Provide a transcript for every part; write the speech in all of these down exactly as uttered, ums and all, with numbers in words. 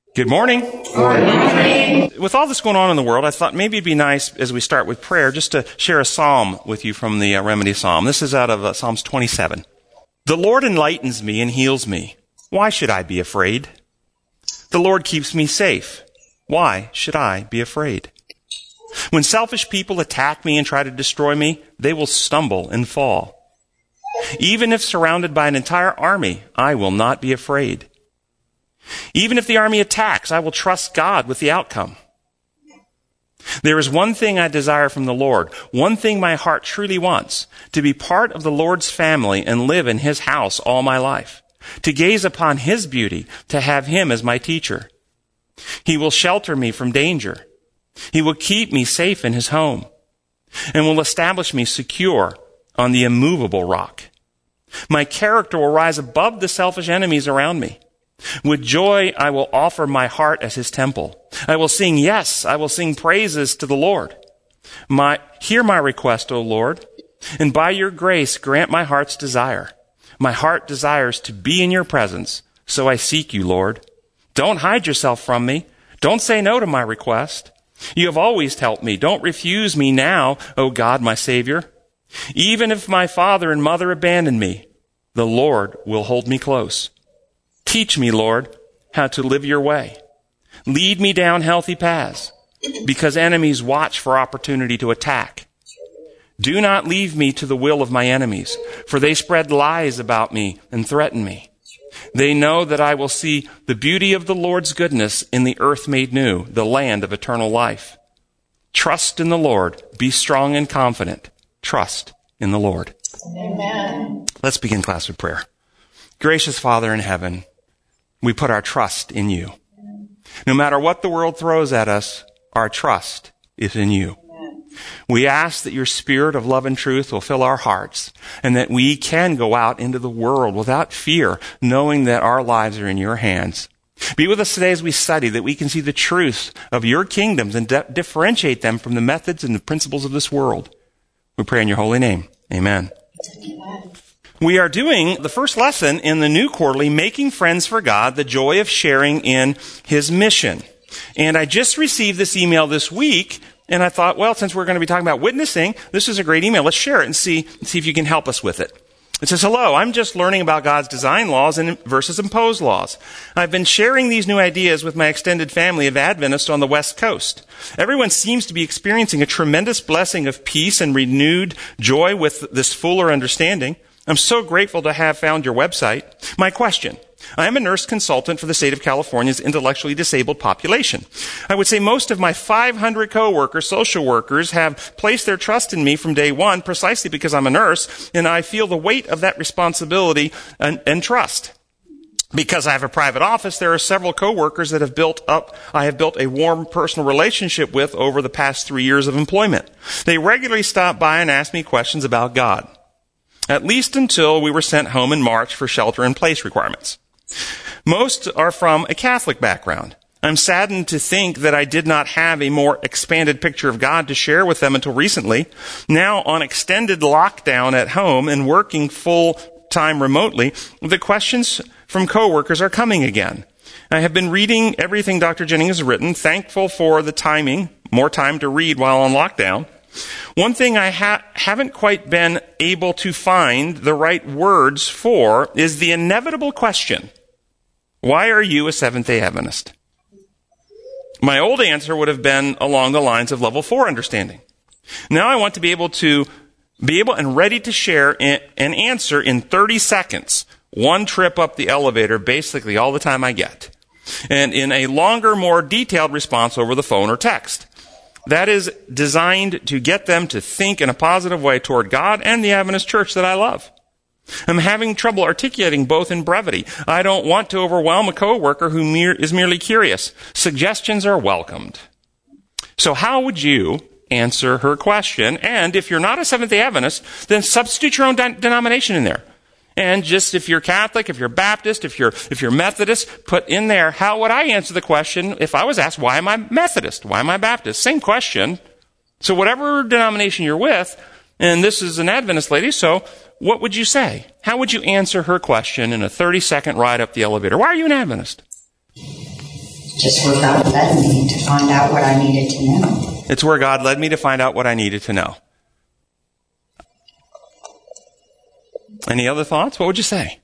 Good morning. Good morning. With all this going on in the world, I thought maybe it'd be nice, as we start with prayer, just to share a psalm with you from the uh, Remedy Psalm. This is out of uh, Psalms twenty-seven. The Lord enlightens me and heals me. Why should I be afraid? The Lord keeps me safe. Why should I be afraid? When selfish people attack me and try to destroy me, they will stumble and fall. Even if surrounded by an entire army, I will not be afraid. Even if the army attacks, I will trust God with the outcome. There is one thing I desire from the Lord, one thing my heart truly wants, to be part of the Lord's family and live in His house all my life, to gaze upon His beauty, to have Him as my teacher. He will shelter me from danger. He will keep me safe in His home and will establish me secure on the immovable rock. My character will rise above the selfish enemies around me. With joy, I will offer my heart as His temple. I will sing, yes, I will sing praises to the Lord. My, hear my request, O Lord, and by your grace grant my heart's desire. My heart desires to be in your presence, so I seek you, Lord. Don't hide yourself from me. Don't say no to my request. You have always helped me. Don't refuse me now, O God, my Savior. Even if my father and mother abandon me, the Lord will hold me close. Teach me, Lord, how to live your way. Lead me down healthy paths, because enemies watch for opportunity to attack. Do not leave me to the will of my enemies, for they spread lies about me and threaten me. They know that I will see the beauty of the Lord's goodness in the earth made new, the land of eternal life. Trust in the Lord. Be strong and confident. Trust in the Lord. Amen. Let's begin class with prayer. Gracious Father in heaven, we put our trust in you. No matter what the world throws at us, our trust is in you. We ask that your spirit of love and truth will fill our hearts and that we can go out into the world without fear, knowing that our lives are in your hands. Be with us today as we study, that we can see the truths of your kingdoms and de- differentiate them from the methods and the principles of this world. We pray in your holy name. Amen. Amen. We are doing the first lesson in the new quarterly, Making Friends for God, the Joy of Sharing in His Mission. And I just received this email this week, and I thought, well, since we're going to be talking about witnessing, this is a great email. Let's share it and see, see if you can help us with it. It says, hello, I'm just learning about God's design laws and versus imposed laws. I've been sharing these new ideas with my extended family of Adventists on the West Coast. Everyone seems to be experiencing a tremendous blessing of peace and renewed joy with this fuller understanding. I'm so grateful to have found your website. My question. I am a nurse consultant for the state of California's intellectually disabled population. I would say most of my five hundred coworkers, social workers, have placed their trust in me from day one precisely because I'm a nurse, and I feel the weight of that responsibility and, and trust. Because I have a private office, there are several coworkers that have built up, I have built a warm personal relationship with over the past three years of employment. They regularly stop by and ask me questions about God, at least until we were sent home in March for shelter-in-place requirements. Most are from a Catholic background. I'm saddened to think that I did not have a more expanded picture of God to share with them until recently. Now, on extended lockdown at home and working full-time remotely, the questions from coworkers are coming again. I have been reading everything Doctor Jennings has written, thankful for the timing, more time to read while on lockdown. One thing I ha- haven't quite been able to find the right words for is the inevitable question, why are you a Seventh-day Adventist? My old answer would have been along the lines of level four understanding. Now I want to be able to be able and ready to share an answer in thirty seconds, one trip up the elevator, basically all the time I get, and in a longer, more detailed response over the phone or text. That is designed to get them to think in a positive way toward God and the Adventist church that I love. I'm having trouble articulating both in brevity. I don't want to overwhelm a coworker who mere, is merely curious. Suggestions are welcomed. So how would you answer her question? And if you're not a Seventh-day Adventist, then substitute your own de- denomination in there. And just if you're Catholic, if you're Baptist, if you're if you're Methodist, put in there, how would I answer the question if I was asked, why am I Methodist? Why am I Baptist? Same question. So whatever denomination you're with, and this is an Adventist lady, so what would you say? How would you answer her question in a thirty-second ride up the elevator? Why are you an Adventist? Just where God led me to find out what I needed to know. It's where God led me to find out what I needed to know. Any other thoughts? What would you say?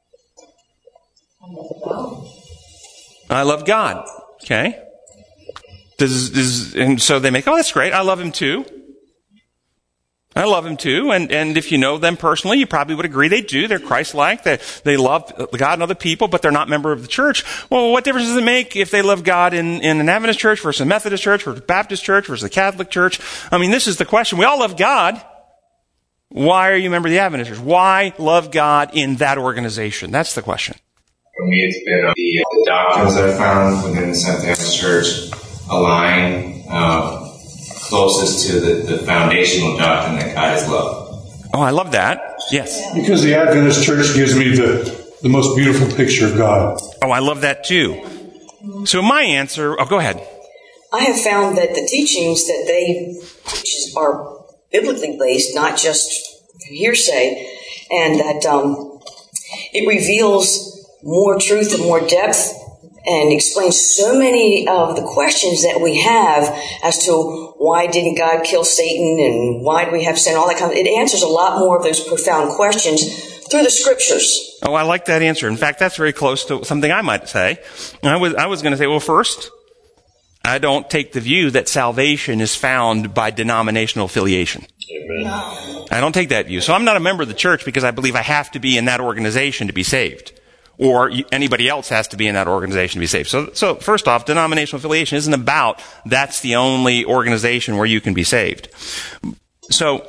I love God. Okay. Does, does, and so they make, oh, that's great. I love him too. I love him too. And, and if you know them personally, you probably would agree they do. They're Christ-like. They, they love God and other people, but they're not a member of the church. Well, what difference does it make if they love God in, in an Adventist church versus a Methodist church versus a Baptist church versus a Catholic church? I mean, this is the question. We all love God. Why are you a member of the Adventist church? Why love God in that organization? That's the question. For me, it's been uh, the, the doctrines I've found within the Seventh-day Adventist Church align uh, closest to the, the foundational doctrine that God is love. Oh, I love that. Yes. Because the Adventist Church gives me the, the most beautiful picture of God. Oh, I love that too. So my answer, oh, go ahead. I have found that the teachings that they teach are biblically based, not just hearsay, and that um, it reveals more truth and more depth and explains so many of the questions that we have as to why didn't God kill Satan and why do we have sin, all that kind of, it answers a lot more of those profound questions through the scriptures. Oh, I like that answer. In fact, that's very close to something I might say. I was, I was going to say, well, first, I don't take the view that salvation is found by denominational affiliation. Amen. I don't take that view. So I'm not a member of the church because I believe I have to be in that organization to be saved. Or anybody else has to be in that organization to be saved. So, so first off, denominational affiliation isn't about that's the only organization where you can be saved. So,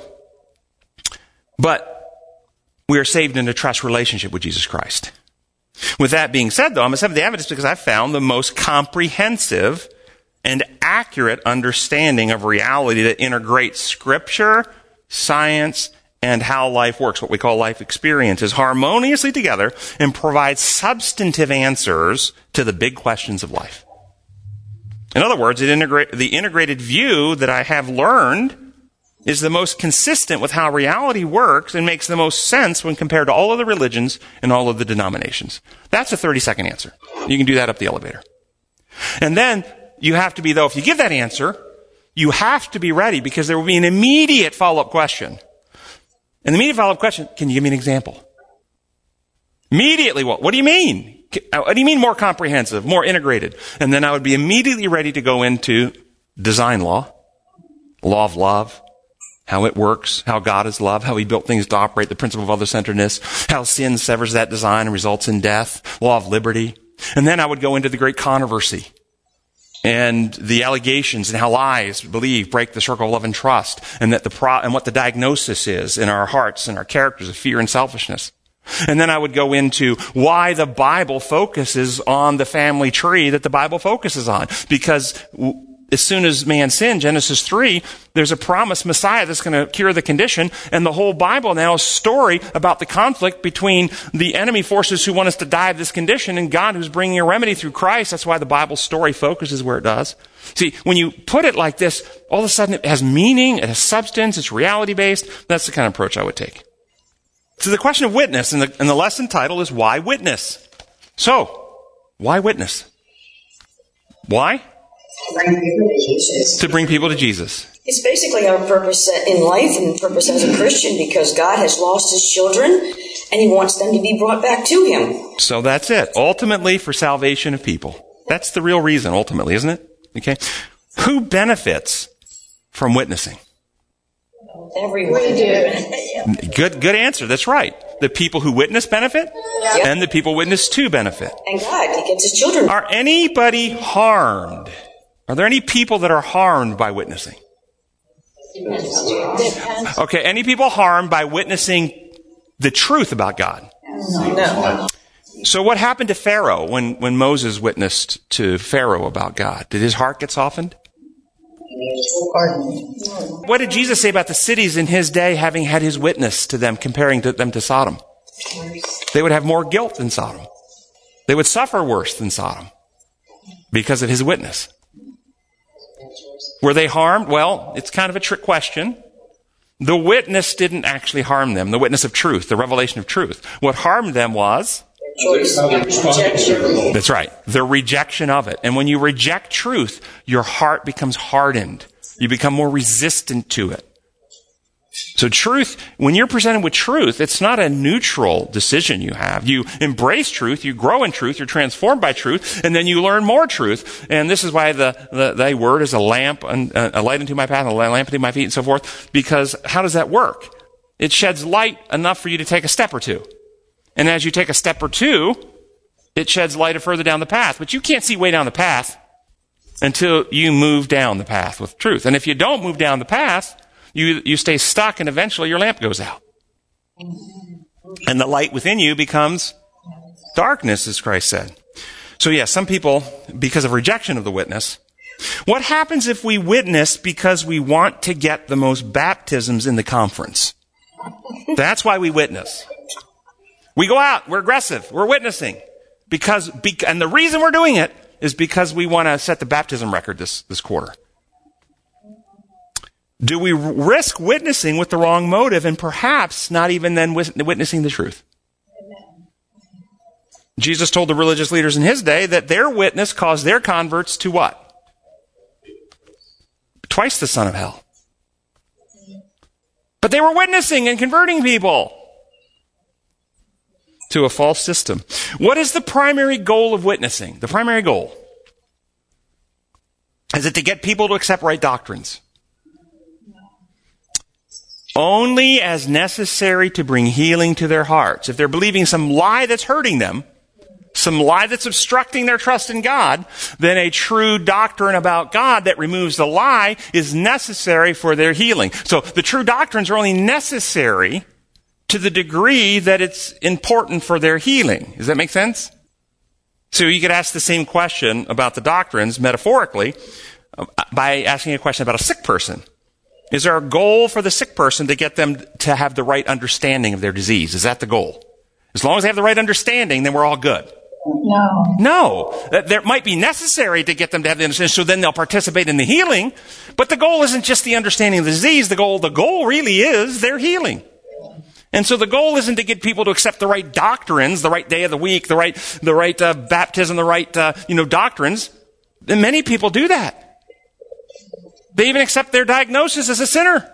but we are saved in a trust relationship with Jesus Christ. With that being said, though, I'm a Seventh-day Adventist because I've found the most comprehensive and accurate understanding of reality that integrates Scripture, science, and how life works, what we call life experiences, harmoniously together and provides substantive answers to the big questions of life. In other words, it integrate, the integrated view that I have learned is the most consistent with how reality works and makes the most sense when compared to all of the religions and all of the denominations. That's a thirty-second answer. You can do that up the elevator. And then you have to be, though, if you give that answer, you have to be ready because there will be an immediate follow-up question. And the immediate follow-up question, can you give me an example? Immediately, what? What do you mean? What do you mean more comprehensive, more integrated? And then I would be immediately ready to go into design law, law of love, how it works, how God is love, how he built things to operate, the principle of other-centeredness, how sin severs that design and results in death, law of liberty. And then I would go into the great controversy and the allegations and how lies, believe, break the circle of love and trust, and that the pro- and what the diagnosis is in our hearts and our characters of fear and selfishness. And then I would go into why the Bible focuses on the family tree that the Bible focuses on. Because w- as soon as man sinned, Genesis three, there's a promised Messiah that's going to cure the condition. And the whole Bible now is a story about the conflict between the enemy forces who want us to die of this condition and God who's bringing a remedy through Christ. That's why the Bible story focuses where it does. See, when you put it like this, all of a sudden it has meaning, it has substance, it's reality-based. That's the kind of approach I would take. So the question of witness, and the, and the lesson title is Why Witness? So, why witness? Why? Bring people to Jesus. To bring people to Jesus. It's basically our purpose in life and purpose as a Christian because God has lost his children and he wants them to be brought back to him. So that's it. Ultimately for salvation of people. That's the real reason, ultimately, isn't it? Okay. Who benefits from witnessing? Everyone. We do. Good, good answer. That's right. The people who witness benefit, Yep. and the people witness to benefit. And God, he gets his children. Are anybody harmed? Are there any people that are harmed by witnessing? Okay, any people harmed by witnessing the truth about God? No. So what happened to Pharaoh when, when Moses witnessed to Pharaoh about God? Did his heart get softened? What did Jesus say about the cities in his day having had his witness to them, comparing to them to Sodom? They would have more guilt than Sodom. They would suffer worse than Sodom because of his witness. Were they harmed? Well, it's kind of a trick question. The witness didn't actually harm them, the witness of truth, the revelation of truth. What harmed them was Choice. Rejection. That's right. The rejection of it. And when you reject truth, your heart becomes hardened. You become more resistant to it. So truth, when you're presented with truth, it's not a neutral decision you have. You embrace truth, you grow in truth, you're transformed by truth, and then you learn more truth. And this is why the, the, the word is a lamp, a light unto my path, a lamp unto my feet, and so forth. Because how does that work? It sheds light enough for you to take a step or two. And as you take a step or two, it sheds light further down the path. But you can't see way down the path until you move down the path with truth. And if you don't move down the path, You, you stay stuck, and eventually your lamp goes out. And the light within you becomes darkness, as Christ said. So yes, some people, because of rejection of the witness, what happens if we witness because we want to get the most baptisms in the conference? That's why we witness. We go out, we're aggressive, we're witnessing. Because, and the reason we're doing it is because we want to set the baptism record this, this quarter. Do we risk witnessing with the wrong motive and perhaps not even then witnessing the truth? Amen. Jesus told the religious leaders in his day that their witness caused their converts to what? Twice the son of hell. But they were witnessing and converting people to a false system. What is the primary goal of witnessing? The primary goal. Is it to get people to accept right doctrines? Only as necessary to bring healing to their hearts. If they're believing some lie that's hurting them, some lie that's obstructing their trust in God, then a true doctrine about God that removes the lie is necessary for their healing. So the true doctrines are only necessary to the degree that it's important for their healing. Does that make sense? So you could ask the same question about the doctrines metaphorically by asking a question about a sick person. Is there a goal for the sick person to get them to have the right understanding of their disease? Is that the goal? As long as they have the right understanding, then we're all good. No. No. That might be necessary to get them to have the understanding, so then they'll participate in the healing. But the goal isn't just the understanding of the disease. The goal, the goal really is their healing. And so the goal isn't to get people to accept the right doctrines, the right day of the week, the right, the right uh, baptism, the right, uh, you know, doctrines. And many people do that. They even accept their diagnosis as a sinner.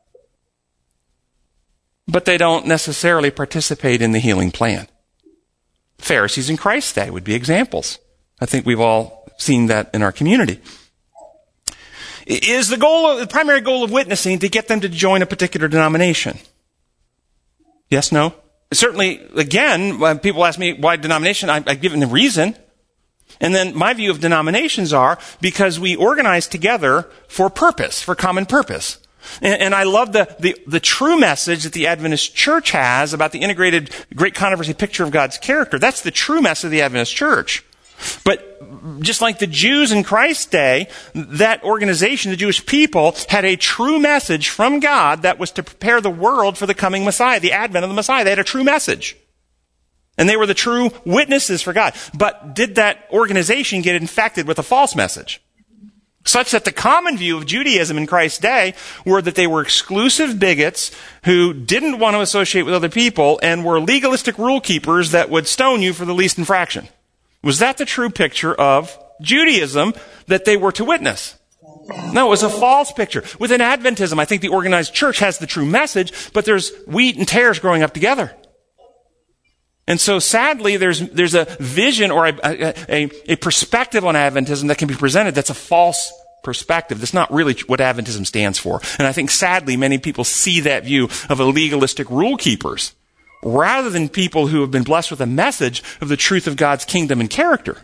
But they don't necessarily participate in the healing plan. Pharisees in Christ's day would be examples. I think we've all seen that in our community. Is the goal, the primary goal of witnessing to get them to join a particular denomination? Yes, no? Certainly, again, when people ask me why denomination, I, I give them the reason. And then my view of denominations are because we organize together for purpose, for common purpose. And, and I love the, the, the true message that the Adventist Church has about the integrated great controversy picture of God's character. That's the true message of the Adventist Church. But just like the Jews in Christ's day, that organization, the Jewish people, had a true message from God that was to prepare the world for the coming Messiah, the advent of the Messiah. They had a true message. And they were the true witnesses for God. But did that organization get infected with a false message? Such that the common view of Judaism in Christ's day were that they were exclusive bigots who didn't want to associate with other people and were legalistic rule keepers that would stone you for the least infraction. Was that the true picture of Judaism that they were to witness? No, it was a false picture. Within Adventism, I think the organized church has the true message, but there's wheat and tares growing up together. And so sadly, there's there's a vision or a, a, a perspective on Adventism that can be presented that's a false perspective. That's not really what Adventism stands for. And I think sadly, many people see that view of a legalistic rule keepers rather than people who have been blessed with a message of the truth of God's kingdom and character.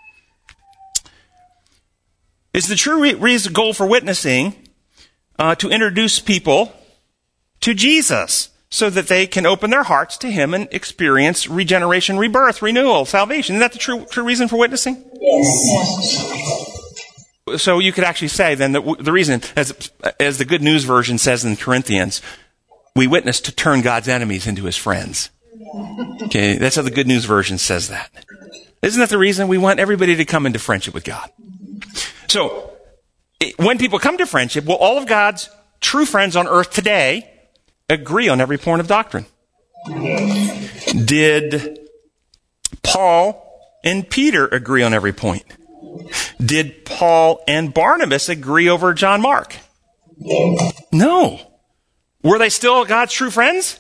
Is the true re- reason, goal for witnessing uh, to introduce people to Jesus, so that they can open their hearts to Him and experience regeneration, rebirth, renewal, salvation? Isn't that the true, true reason for witnessing? Yes. So you could actually say then that the reason, as, as the Good News version says in Corinthians, we witness to turn God's enemies into His friends. Okay, that's how the Good News version says that. Isn't that the reason? We want everybody to come into friendship with God. So, when people come to friendship, will all of God's true friends on earth today agree on every point of doctrine? Did Paul and Peter agree on every point? Did Paul and Barnabas agree over John Mark? No. Were they still God's true friends?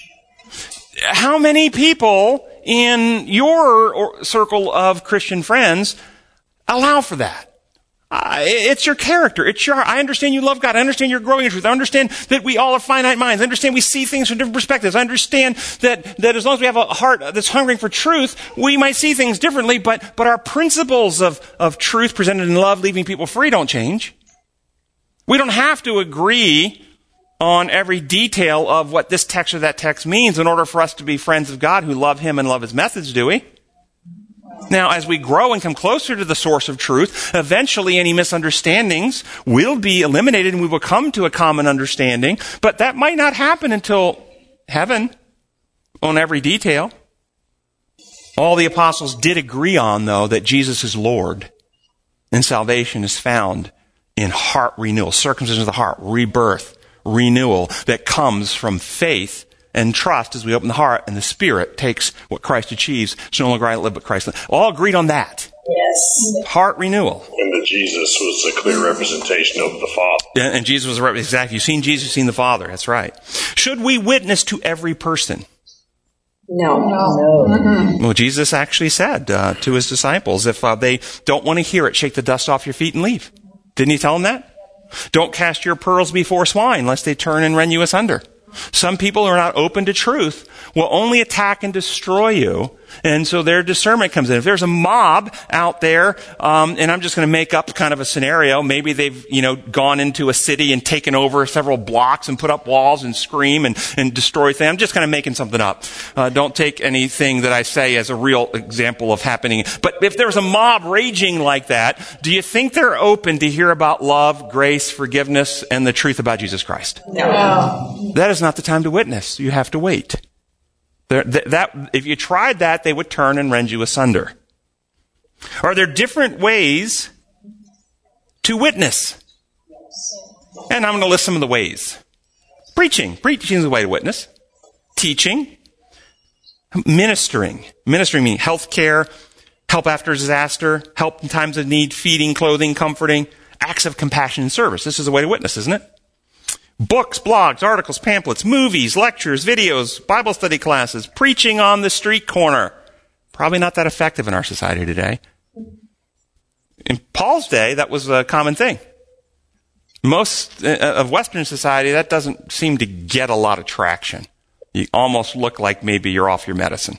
How many people in your circle of Christian friends allow for that? Uh, it's your character. It's your, I understand you love God. I understand you're growing in truth. I understand that we all have finite minds. I understand we see things from different perspectives. I understand that, that as long as we have a heart that's hungering for truth, we might see things differently, but, but our principles of, of truth presented in love, leaving people free, don't change. We don't have to agree on every detail of what this text or that text means in order for us to be friends of God who love Him and love His methods, do we? Now, as we grow and come closer to the source of truth, eventually any misunderstandings will be eliminated and we will come to a common understanding. But that might not happen until heaven on every detail. All the apostles did agree on, though, that Jesus is Lord and salvation is found in heart renewal, circumcision of the heart, rebirth, renewal that comes from faith and trust as we open the heart, and the Spirit takes what Christ achieves. So no longer I live, but Christ lives. All agreed on that. Yes. Heart renewal. And that Jesus was a clear representation of the Father. And, and Jesus was a exactly. You've seen Jesus, you've seen the Father. That's right. Should we witness to every person? No. No. Mm-hmm. Well, Jesus actually said uh, to His disciples, if uh, they don't want to hear it, shake the dust off your feet and leave. Didn't He tell them that? Don't cast your pearls before swine, lest they turn and rend you asunder. Some people who are not open to truth will only attack and destroy you. And so their discernment comes in. If there's a mob out there, um, and I'm just going to make up kind of a scenario, maybe they've, you know, gone into a city and taken over several blocks and put up walls and scream and, and destroy things. I'm just kind of making something up. Uh, don't take anything that I say as a real example of happening. But if there's a mob raging like that, do you think they're open to hear about love, grace, forgiveness, and the truth about Jesus Christ? No. That is not the time to witness. You have to wait. There, th- that, if you tried that, they would turn and rend you asunder. Are there different ways to witness? And I'm going to list some of the ways. Preaching. Preaching is a way to witness. Teaching. Ministering. Ministering means health care, help after disaster, help in times of need, feeding, clothing, comforting, acts of compassion and service. This is a way to witness, isn't it? Books, blogs, articles, pamphlets, movies, lectures, videos, Bible study classes, preaching on the street corner. Probably not that effective in our society today. In Paul's day, that was a common thing. Most of Western society, that doesn't seem to get a lot of traction. You almost look like maybe you're off your medicine.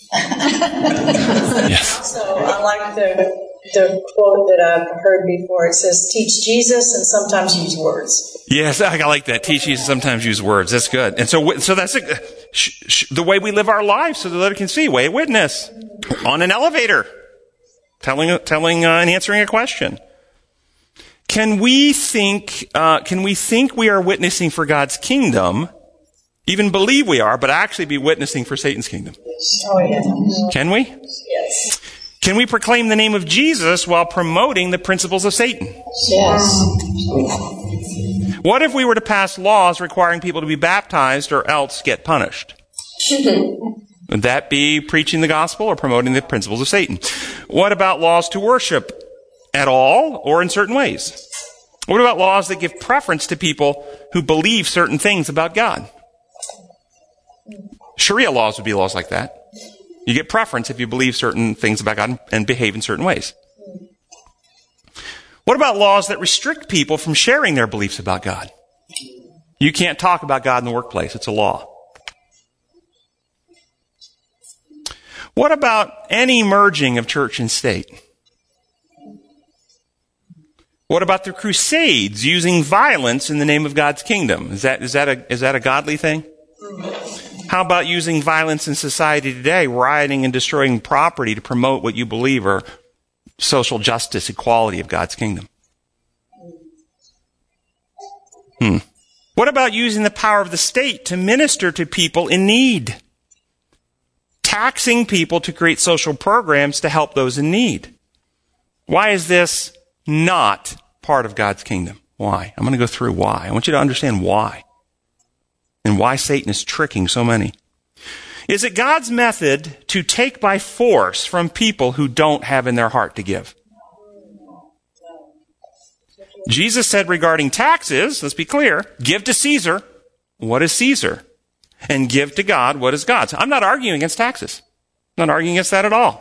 Yes. So I like the, the quote that I've heard before. It says, teach Jesus and sometimes use words. Yes, I like that. Teach Jesus, sometimes use words. That's good. And so, so that's a, sh- sh- the way we live our lives, so that others can see. Way of witness on an elevator, telling, telling, uh, and answering a question. Can we think? Uh, can we think we are witnessing for God's kingdom, even believe we are, but actually be witnessing for Satan's kingdom? Oh yeah. Can we? Yes. Can we proclaim the name of Jesus while promoting the principles of Satan? Yes. What if we were to pass laws requiring people to be baptized or else get punished? Would that be preaching the gospel or promoting the principles of Satan? What about laws to worship at all or in certain ways? What about laws that give preference to people who believe certain things about God? Sharia laws would be laws like that. You get preference if you believe certain things about God and behave in certain ways. What about laws that restrict people from sharing their beliefs about God? You can't talk about God in the workplace. It's a law. What about any merging of church and state? What about the Crusades using violence in the name of God's kingdom? Is that, is that a, is that a godly thing? How about using violence in society today, rioting and destroying property to promote what you believe are social justice, equality of God's kingdom? Hmm. What about using the power of the state to minister to people in need? Taxing people to create social programs to help those in need. Why is this not part of God's kingdom? Why? I'm going to go through why. I want you to understand why. And why Satan is tricking so many. Is it God's method to take by force from people who don't have in their heart to give? Jesus said regarding taxes, let's be clear, give to Caesar what is Caesar, and give to God what is God's. I'm not arguing against taxes. I'm not arguing against that at all.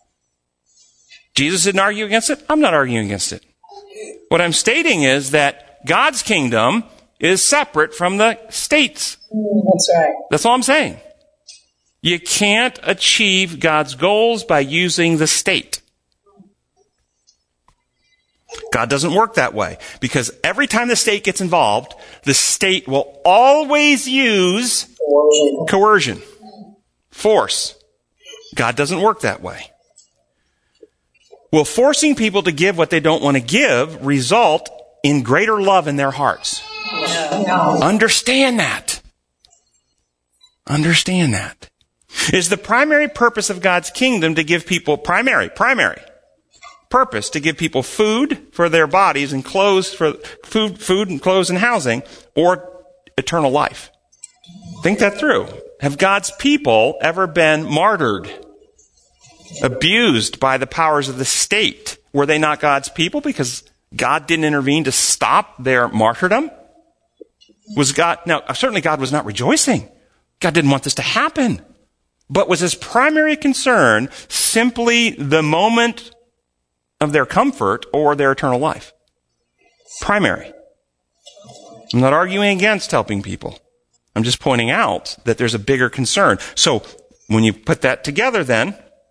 Jesus didn't argue against it. I'm not arguing against it. What I'm stating is that God's kingdom is separate from the state's. That's right. That's all I'm saying. You can't achieve God's goals by using the state. God doesn't work that way, because every time the state gets involved, the state will always use coercion, coercion, force. God doesn't work that way. Will forcing people to give what they don't want to give result in greater love in their hearts? No. No. Understand that. Understand that. Is the primary purpose of God's kingdom to give people, primary, primary purpose to give people food for their bodies and clothes for food, food and clothes and housing, or eternal life? Think that through. Have God's people ever been martyred, abused by the powers of the state? Were they not God's people because God didn't intervene to stop their martyrdom? Was God, now certainly God was not rejoicing. God didn't want this to happen. But was his primary concern simply the moment of their comfort or their eternal life? Primary. I'm not arguing against helping people. I'm just pointing out that there's a bigger concern. So when you put that together then,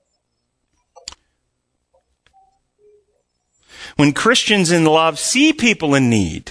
when Christians in love see people in need,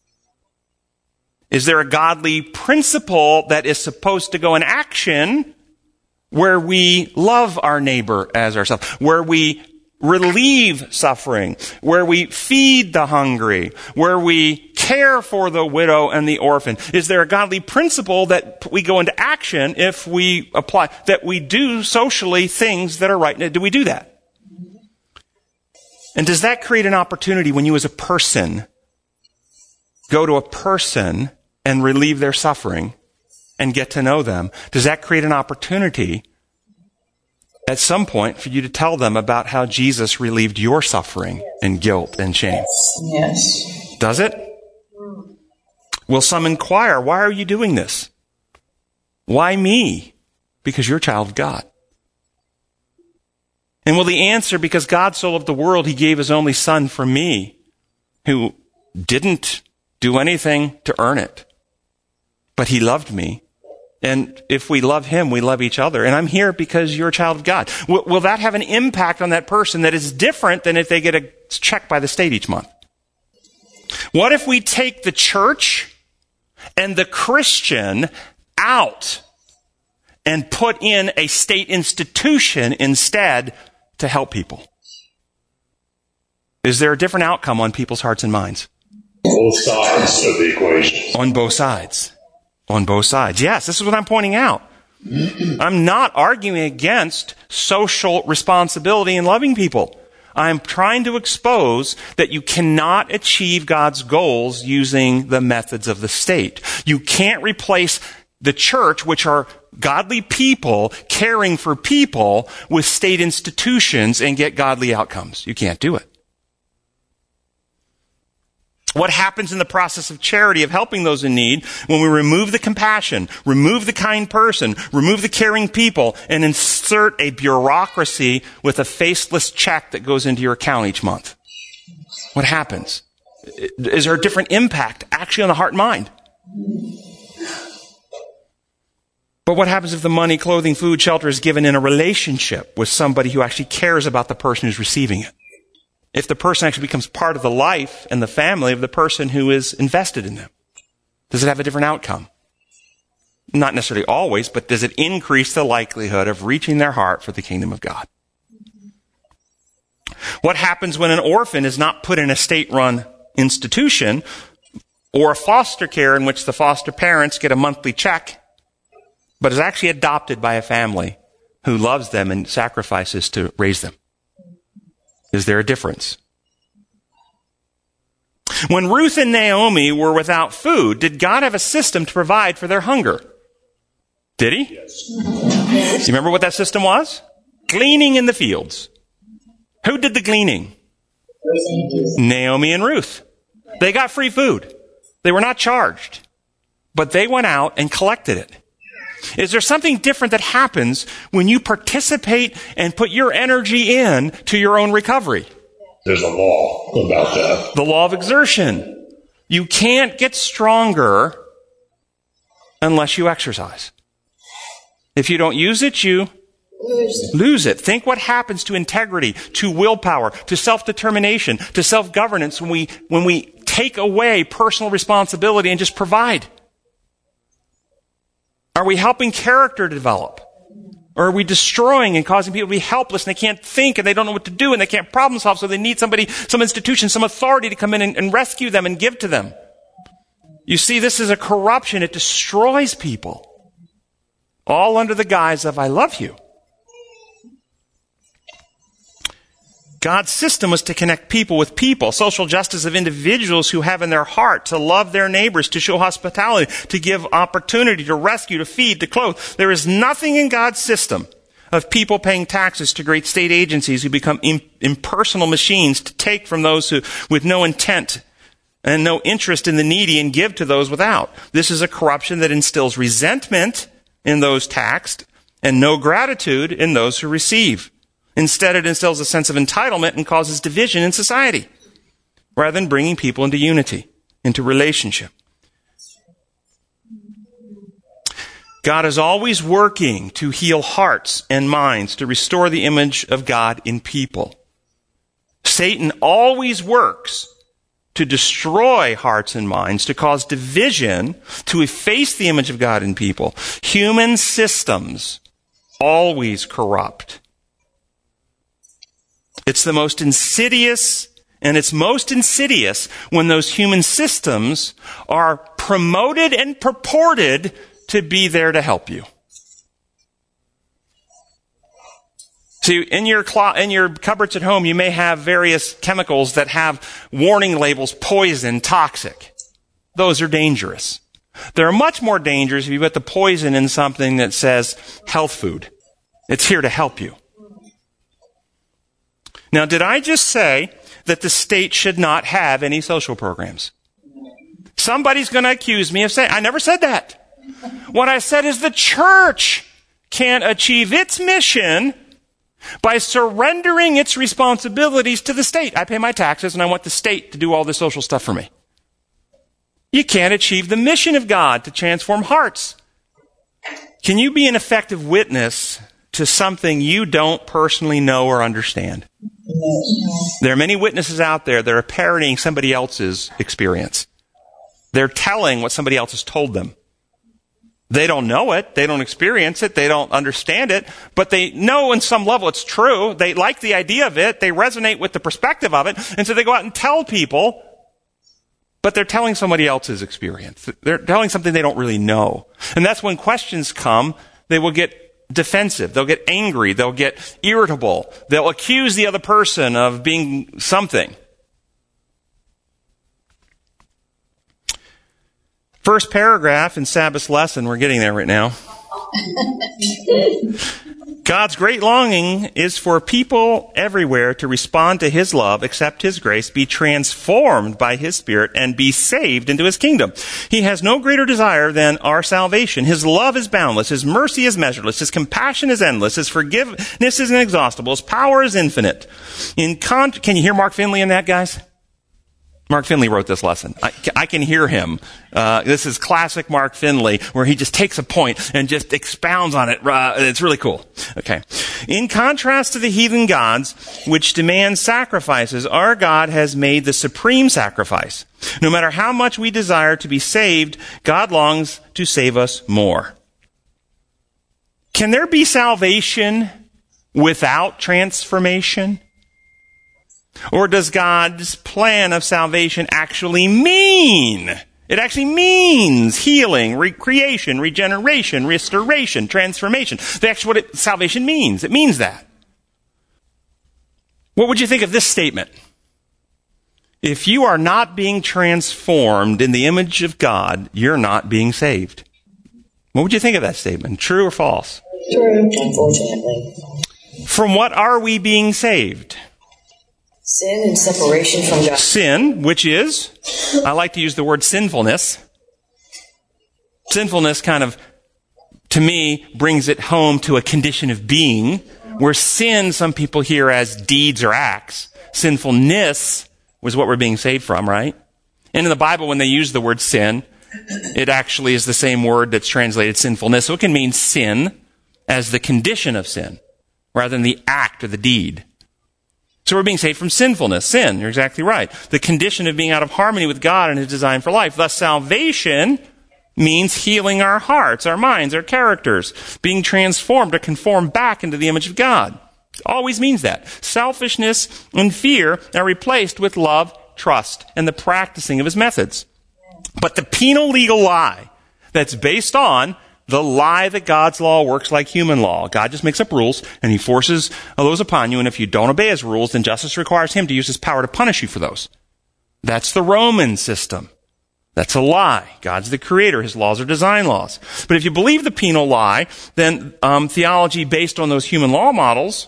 is there a godly principle that is supposed to go in action where we love our neighbor as ourselves, where we relieve suffering, where we feed the hungry, where we care for the widow and the orphan? Is there a godly principle that we go into action if we apply, that we do socially things that are right? Do we do that? And does that create an opportunity when you as a person go to a person and relieve their suffering and get to know them? Does that create an opportunity at some point for you to tell them about how Jesus relieved your suffering and guilt and shame? Yes. Does it? Will some inquire, why are you doing this? Why me? Because you're a child of God. And will the answer, because God so loved the world, he gave his only son for me, who didn't do anything to earn it, but he loved me. And if we love him, we love each other. And I'm here because you're a child of God. Will, will that have an impact on that person that is different than if they get a check by the state each month? What if we take the church and the Christian out and put in a state institution instead to help people? Is there a different outcome on people's hearts and minds? Both sides of the equation. On both sides. On both sides. Yes, this is what I'm pointing out. I'm not arguing against social responsibility and loving people. I'm trying to expose that you cannot achieve God's goals using the methods of the state. You can't replace the church, which are godly people caring for people, with state institutions and get godly outcomes. You can't do it. What happens in the process of charity, of helping those in need, when we remove the compassion, remove the kind person, remove the caring people, and insert a bureaucracy with a faceless check that goes into your account each month? What happens? Is there a different impact actually on the heart and mind? But what happens if the money, clothing, food, shelter is given in a relationship with somebody who actually cares about the person who's receiving it? If the person actually becomes part of the life and the family of the person who is invested in them, does it have a different outcome? Not necessarily always, but does it increase the likelihood of reaching their heart for the kingdom of God? What happens when an orphan is not put in a state-run institution or a foster care in which the foster parents get a monthly check, but is actually adopted by a family who loves them and sacrifices to raise them? Is there a difference? When Ruth and Naomi were without food, did God have a system to provide for their hunger? Did he? Yes. You remember what that system was? Gleaning in the fields. Who did the gleaning? Naomi and Ruth. They got free food. They were not charged. But they went out and collected it. Is there something different that happens when you participate and put your energy in to your own recovery? There's a law about that. The law of exertion. You can't get stronger unless you exercise. If you don't use it, you lose it. Lose it. Think what happens to integrity, to willpower, to self-determination, to self-governance when we, when we take away personal responsibility and just provide. Are we helping character develop? Or are we destroying and causing people to be helpless and they can't think and they don't know what to do and they can't problem solve, so they need somebody, some institution, some authority to come in and, and rescue them and give to them? You see, this is a corruption. It destroys people. All under the guise of, I love you. God's system was to connect people with people. Social justice of individuals who have in their heart to love their neighbors, to show hospitality, to give opportunity, to rescue, to feed, to clothe. There is nothing in God's system of people paying taxes to great state agencies who become impersonal machines to take from those who, with no intent and no interest in the needy, and give to those without. This is a corruption that instills resentment in those taxed and no gratitude in those who receive. Instead, it instills a sense of entitlement and causes division in society, rather than bringing people into unity, into relationship. God is always working to heal hearts and minds, to restore the image of God in people. Satan always works to destroy hearts and minds, to cause division, to efface the image of God in people. Human systems always corrupt. It's the most insidious, and it's most insidious when those human systems are promoted and purported to be there to help you. See, in your clo- in your cupboards at home, you may have various chemicals that have warning labels: poison, toxic. Those are dangerous. They're much more dangerous if you put the poison in something that says health food. It's here to help you. Now, did I just say that the state should not have any social programs? Somebody's going to accuse me of saying, I never said that. What I said is the church can't achieve its mission by surrendering its responsibilities to the state. I pay my taxes and I want the state to do all this social stuff for me. You can't achieve the mission of God to transform hearts. Can you be an effective witness to something you don't personally know or understand? There are many witnesses out there that are parodying somebody else's experience. They're telling what somebody else has told them. They don't know it. They don't experience it. They don't understand it. But they know in some level it's true. They like the idea of it. They resonate with the perspective of it. And so they go out and tell people, but they're telling somebody else's experience. They're telling something they don't really know. And that's when questions come, they will get defensive. They'll get angry. They'll get irritable. They'll accuse the other person of being something. First paragraph in Sabbath's lesson, we're getting there right now. God's great longing is for people everywhere to respond to His love, accept His grace, be transformed by His Spirit, and be saved into His kingdom. He has no greater desire than our salvation. His love is boundless. His mercy is measureless. His compassion is endless. His forgiveness is inexhaustible. His power is infinite. In con- Can you hear Mark Finley in that, guys? Mark Finley wrote this lesson. I, I can hear him. Uh, this is classic Mark Finley, where he just takes a point and just expounds on it. Uh, it's really cool. Okay. In contrast to the heathen gods, which demand sacrifices, our God has made the supreme sacrifice. No matter how much we desire to be saved, God longs to save us more. Can there be salvation without transformation? Or does God's plan of salvation actually mean? It actually means healing, recreation, regeneration, restoration, transformation. That's actually what it, salvation means. It means that. What would you think of this statement? If you are not being transformed in the image of God, you're not being saved. What would you think of that statement? True or false? True. Unfortunately. From what are we being saved? Sin and separation from God. Sin, which is, I like to use the word sinfulness. Sinfulness kind of, to me, brings it home to a condition of being, where sin, some people hear as deeds or acts. Sinfulness was what we're being saved from, right? And in the Bible, when they use the word sin, it actually is the same word that's translated sinfulness. So it can mean sin as the condition of sin, rather than the act or the deed. So we're being saved from sinfulness, sin. You're exactly right. The condition of being out of harmony with God and His design for life. Thus, salvation means healing our hearts, our minds, our characters, being transformed to conform back into the image of God. It always means that. Selfishness and fear are replaced with love, trust, and the practicing of His methods. But the penal legal lie that's based on the lie that God's law works like human law. God just makes up rules, and He forces those upon you, and if you don't obey His rules, then justice requires Him to use His power to punish you for those. That's the Roman system. That's a lie. God's the creator. His laws are design laws. But if you believe the penal lie, then um, theology based on those human law models,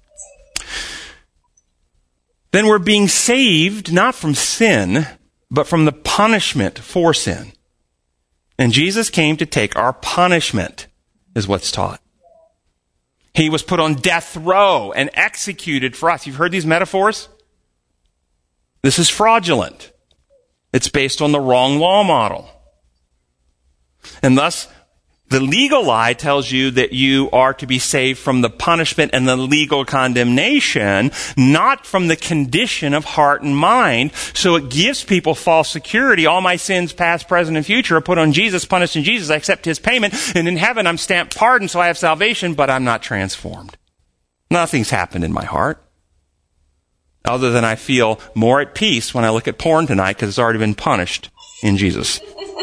then we're being saved not from sin, but from the punishment for sin. And Jesus came to take our punishment, is what's taught. He was put on death row and executed for us. You've heard these metaphors? This is fraudulent. It's based on the wrong law model. And thus, the legal lie tells you that you are to be saved from the punishment and the legal condemnation, not from the condition of heart and mind. So it gives people false security. All my sins, past, present, and future, are put on Jesus, punished in Jesus. I accept His payment. And in heaven, I'm stamped pardon, so I have salvation, but I'm not transformed. Nothing's happened in my heart, other than I feel more at peace when I look at porn tonight because it's already been punished in Jesus.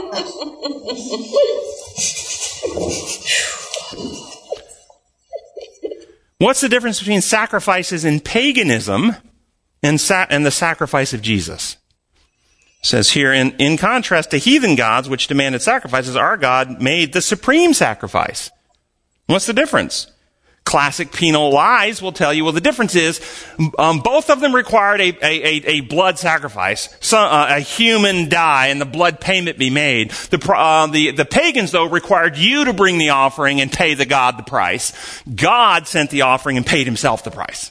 What's the difference between sacrifices in paganism and, sa- and the sacrifice of Jesus? It says here, in, in contrast to heathen gods which demanded sacrifices, our God made the supreme sacrifice. What's the difference? Classic penal lies will tell you, well, the difference is um, both of them required a, a, a blood sacrifice, so, uh, a human die, and the blood payment be made. The, uh, the, the pagans, though, required you to bring the offering and pay the God the price. God sent the offering and paid Himself the price.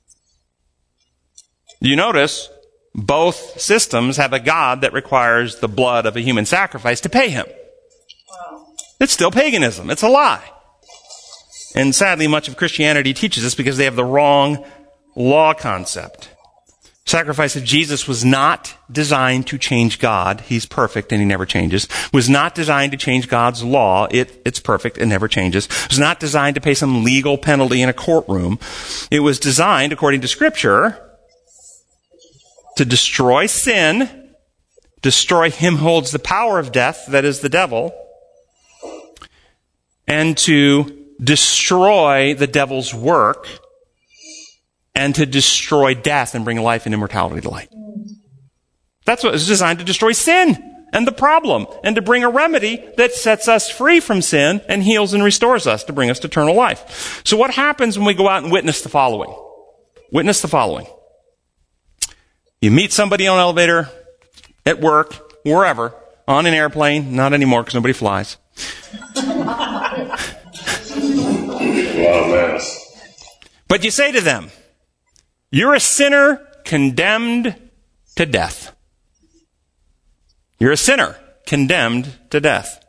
You notice both systems have a God that requires the blood of a human sacrifice to pay Him. It's still paganism. It's a lie. And sadly, much of Christianity teaches this because they have the wrong law concept. Sacrifice of Jesus was not designed to change God. He's perfect and He never changes. Was not designed to change God's law. It, it's perfect and never changes. Was not designed to pay some legal penalty in a courtroom. It was designed, according to Scripture, to destroy sin, destroy him who holds the power of death, that is the devil, and to destroy the devil's work, and to destroy death and bring life and immortality to light. That's what it's designed to destroy sin and the problem, and to bring a remedy that sets us free from sin and heals and restores us to bring us to eternal life. So what happens when we go out and witness the following? Witness the following. You meet somebody on an elevator, at work, wherever, on an airplane, not anymore because nobody flies. Wow, mess. But you say to them, you're a sinner condemned to death. You're a sinner condemned to death.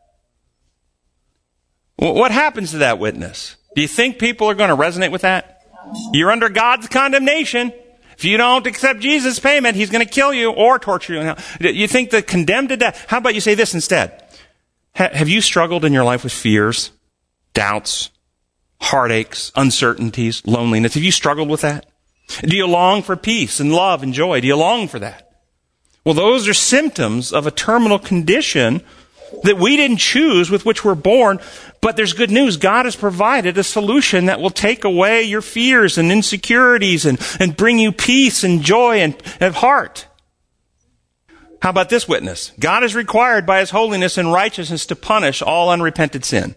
What happens to that witness? Do you think people are going to resonate with that? You're under God's condemnation. If you don't accept Jesus' payment, He's going to kill you or torture you. You think the condemned to death? How about you say this instead? Have you struggled in your life with fears, doubts, heartaches, uncertainties, loneliness? Have you struggled with that? Do you long for peace and love and joy? Do you long for that? Well, those are symptoms of a terminal condition that we didn't choose, with which we're born. But there's good news. God has provided a solution that will take away your fears and insecurities and, and bring you peace and joy and, and heart. How about this witness? God is required by his holiness and righteousness to punish all unrepented sin.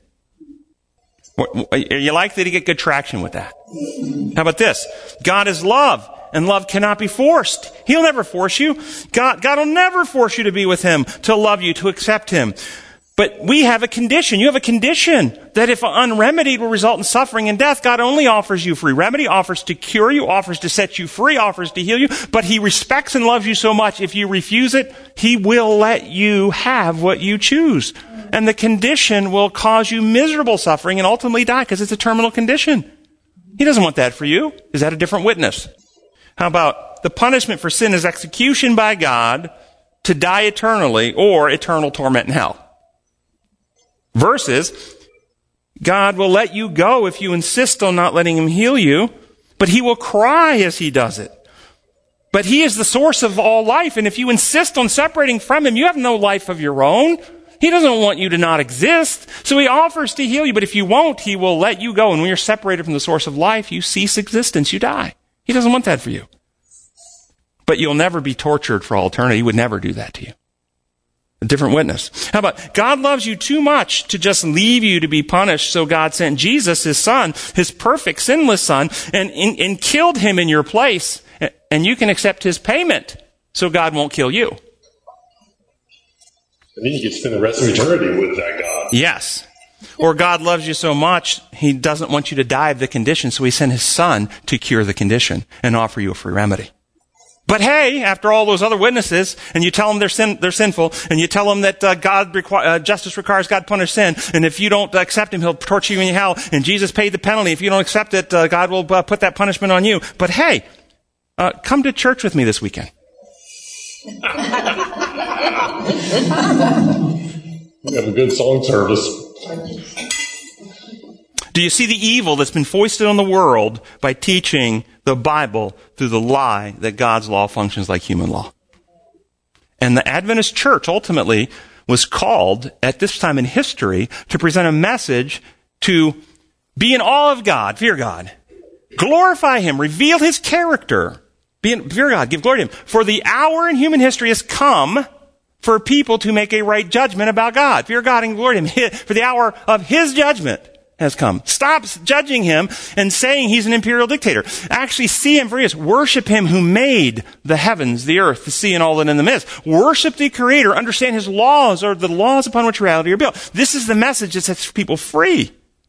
You like that? You get good traction with that. How about this? God is love, and love cannot be forced. He'll never force you. God, God will never force you to be with him, to love you, to accept him. But we have a condition. You have a condition that if unremedied will result in suffering and death, God only offers you free remedy, offers to cure you, offers to set you free, offers to heal you. But he respects and loves you so much, if you refuse it, he will let you have what you choose. And the condition will cause you miserable suffering and ultimately die because it's a terminal condition. He doesn't want that for you. Is that a different witness? How about the punishment for sin is execution by God to die eternally or eternal torment in hell? Versus, God will let you go if you insist on not letting him heal you, but he will cry as he does it. But he is the source of all life, and if you insist on separating from him, you have no life of your own. He doesn't want you to not exist, so he offers to heal you, but if you won't, he will let you go, and when you're separated from the source of life, you cease existence, you die. He doesn't want that for you. But you'll never be tortured for all eternity. He would never do that to you. A different witness. How about, God loves you too much to just leave you to be punished, so God sent Jesus, his son, his perfect, sinless son, and, and, and killed him in your place, and you can accept his payment, so God won't kill you. And then you can spend the rest of eternity with that God. Yes. Or God loves you so much, he doesn't want you to die of the condition, so he sent his son to cure the condition and offer you a free remedy. But hey, after all those other witnesses, and you tell them they're sin, they're sinful, and you tell them that uh, God requ- uh, justice requires God to punish sin, and if you don't accept him, he'll torture you in hell, and Jesus paid the penalty. If you don't accept it, uh, God will uh, put that punishment on you. But hey, uh, come to church with me this weekend. We have a good song service. Do you see the evil that's been foisted on the world by teaching the Bible through the lie that God's law functions like human law? And the Adventist church ultimately was called at this time in history to present a message to be in awe of God, fear God, glorify him, reveal his character, be in, fear God, give glory to him. For the hour in human history has come for people to make a right judgment about God. Fear God and glory to him. For the hour of his judgment has come. Stop judging him and saying he's an imperial dictator. Actually see him for he is. Worship him who made the heavens, the earth, the sea, and all that in the midst. Worship the Creator. Understand his laws are the laws upon which reality are built. This is the message that sets people free.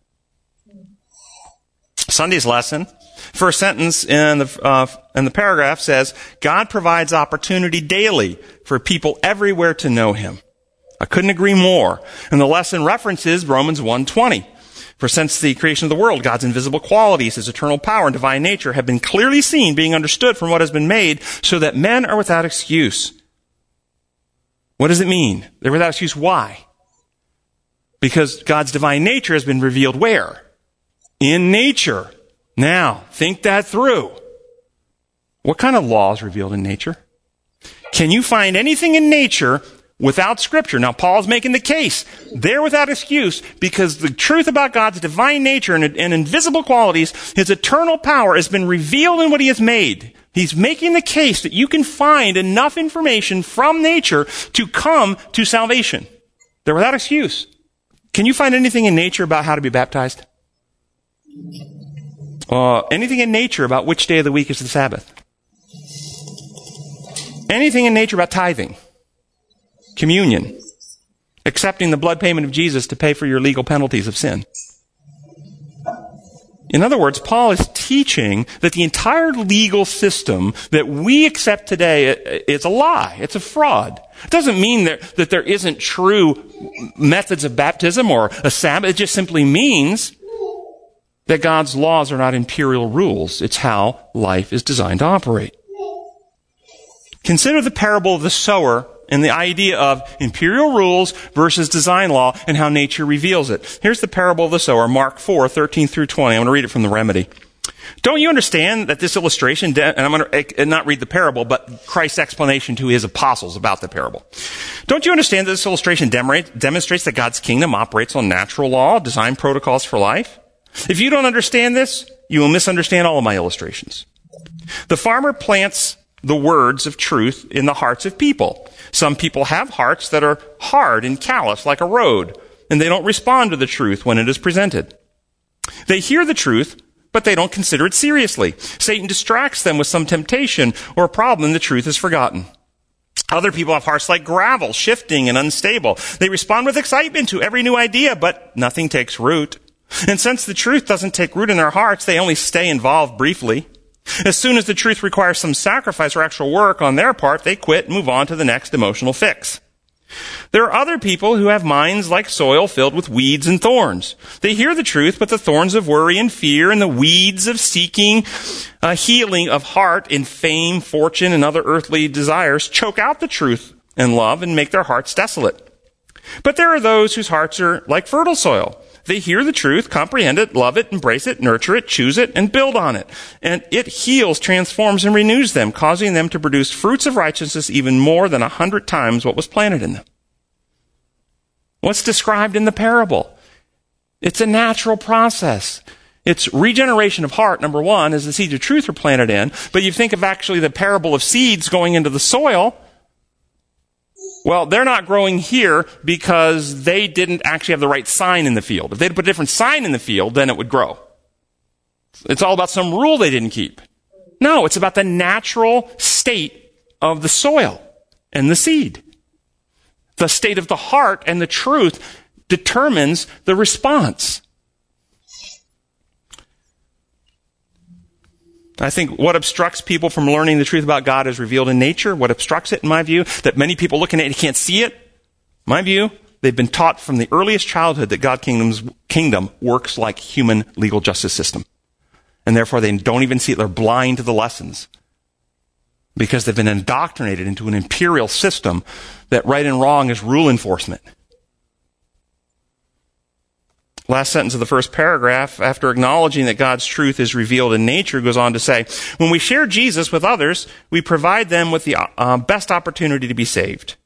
Sunday's lesson, first sentence in the, uh, in the paragraph says, God provides opportunity daily for people everywhere to know him. I couldn't agree more. And the lesson references Romans one twenty. For since the creation of the world, God's invisible qualities, his eternal power and divine nature have been clearly seen, being understood from what has been made, so that men are without excuse. What does it mean? They're without excuse. Why? Because God's divine nature has been revealed where? In nature. Now, think that through. What kind of law is revealed in nature? Can you find anything in nature without Scripture? Now, Paul's making the case. They're without excuse because the truth about God's divine nature and, and invisible qualities, his eternal power, has been revealed in what he has made. He's making the case that you can find enough information from nature to come to salvation. They're without excuse. Can you find anything in nature about how to be baptized? Uh, anything in nature about which day of the week is the Sabbath? Anything in nature about tithing? Communion, accepting the blood payment of Jesus to pay for your legal penalties of sin. In other words, Paul is teaching that the entire legal system that we accept today is a lie. It's a fraud. It doesn't mean that, that there isn't true methods of baptism or a Sabbath. It just simply means that God's laws are not imperial rules. It's how life is designed to operate. Consider the parable of the sower and the idea of imperial rules versus design law and how nature reveals it. Here's the parable of the sower, Mark four, thirteen through twenty. I'm going to read it from the Remedy. Don't you understand that this illustration, and I'm going to not read the parable, but Christ's explanation to his apostles about the parable. Don't you understand that this illustration demonstrates that God's kingdom operates on natural law, design protocols for life? If you don't understand this, you will misunderstand all of my illustrations. The farmer plants the words of truth in the hearts of people. Some people have hearts that are hard and callous like a road, and they don't respond to the truth when it is presented. They hear the truth, but they don't consider it seriously. Satan distracts them with some temptation or a problem, and the truth is forgotten. Other people have hearts like gravel, shifting and unstable. They respond with excitement to every new idea, but nothing takes root. And since the truth doesn't take root in their hearts, they only stay involved briefly. As soon as the truth requires some sacrifice or actual work on their part, they quit and move on to the next emotional fix. There are other people who have minds like soil filled with weeds and thorns. They hear the truth, but the thorns of worry and fear and the weeds of seeking a healing of heart in fame, fortune, and other earthly desires choke out the truth and love and make their hearts desolate. But there are those whose hearts are like fertile soil. They hear the truth, comprehend it, love it, embrace it, nurture it, choose it, and build on it. And it heals, transforms, and renews them, causing them to produce fruits of righteousness even more than a hundred times what was planted in them. What's described in the parable? It's a natural process. It's regeneration of heart, number one, as the seeds of truth are planted in. But you think of actually the parable of seeds going into the soil. Well, they're not growing here because they didn't actually have the right sign in the field. If they'd put a different sign in the field, then it would grow. It's all about some rule they didn't keep. No, it's about the natural state of the soil and the seed. The state of the heart and the truth determines the response. I think what obstructs people from learning the truth about God is revealed in nature. What obstructs it, in my view, that many people looking at it can't see it, my view, they've been taught from the earliest childhood that God's kingdom's, kingdom works like human legal justice system. And therefore they don't even see it. They're blind to the lessons because they've been indoctrinated into an imperial system that right and wrong is rule enforcement. Last sentence of the first paragraph, after acknowledging that God's truth is revealed in nature, goes on to say, when we share Jesus with others, we provide them with the uh, best opportunity to be saved.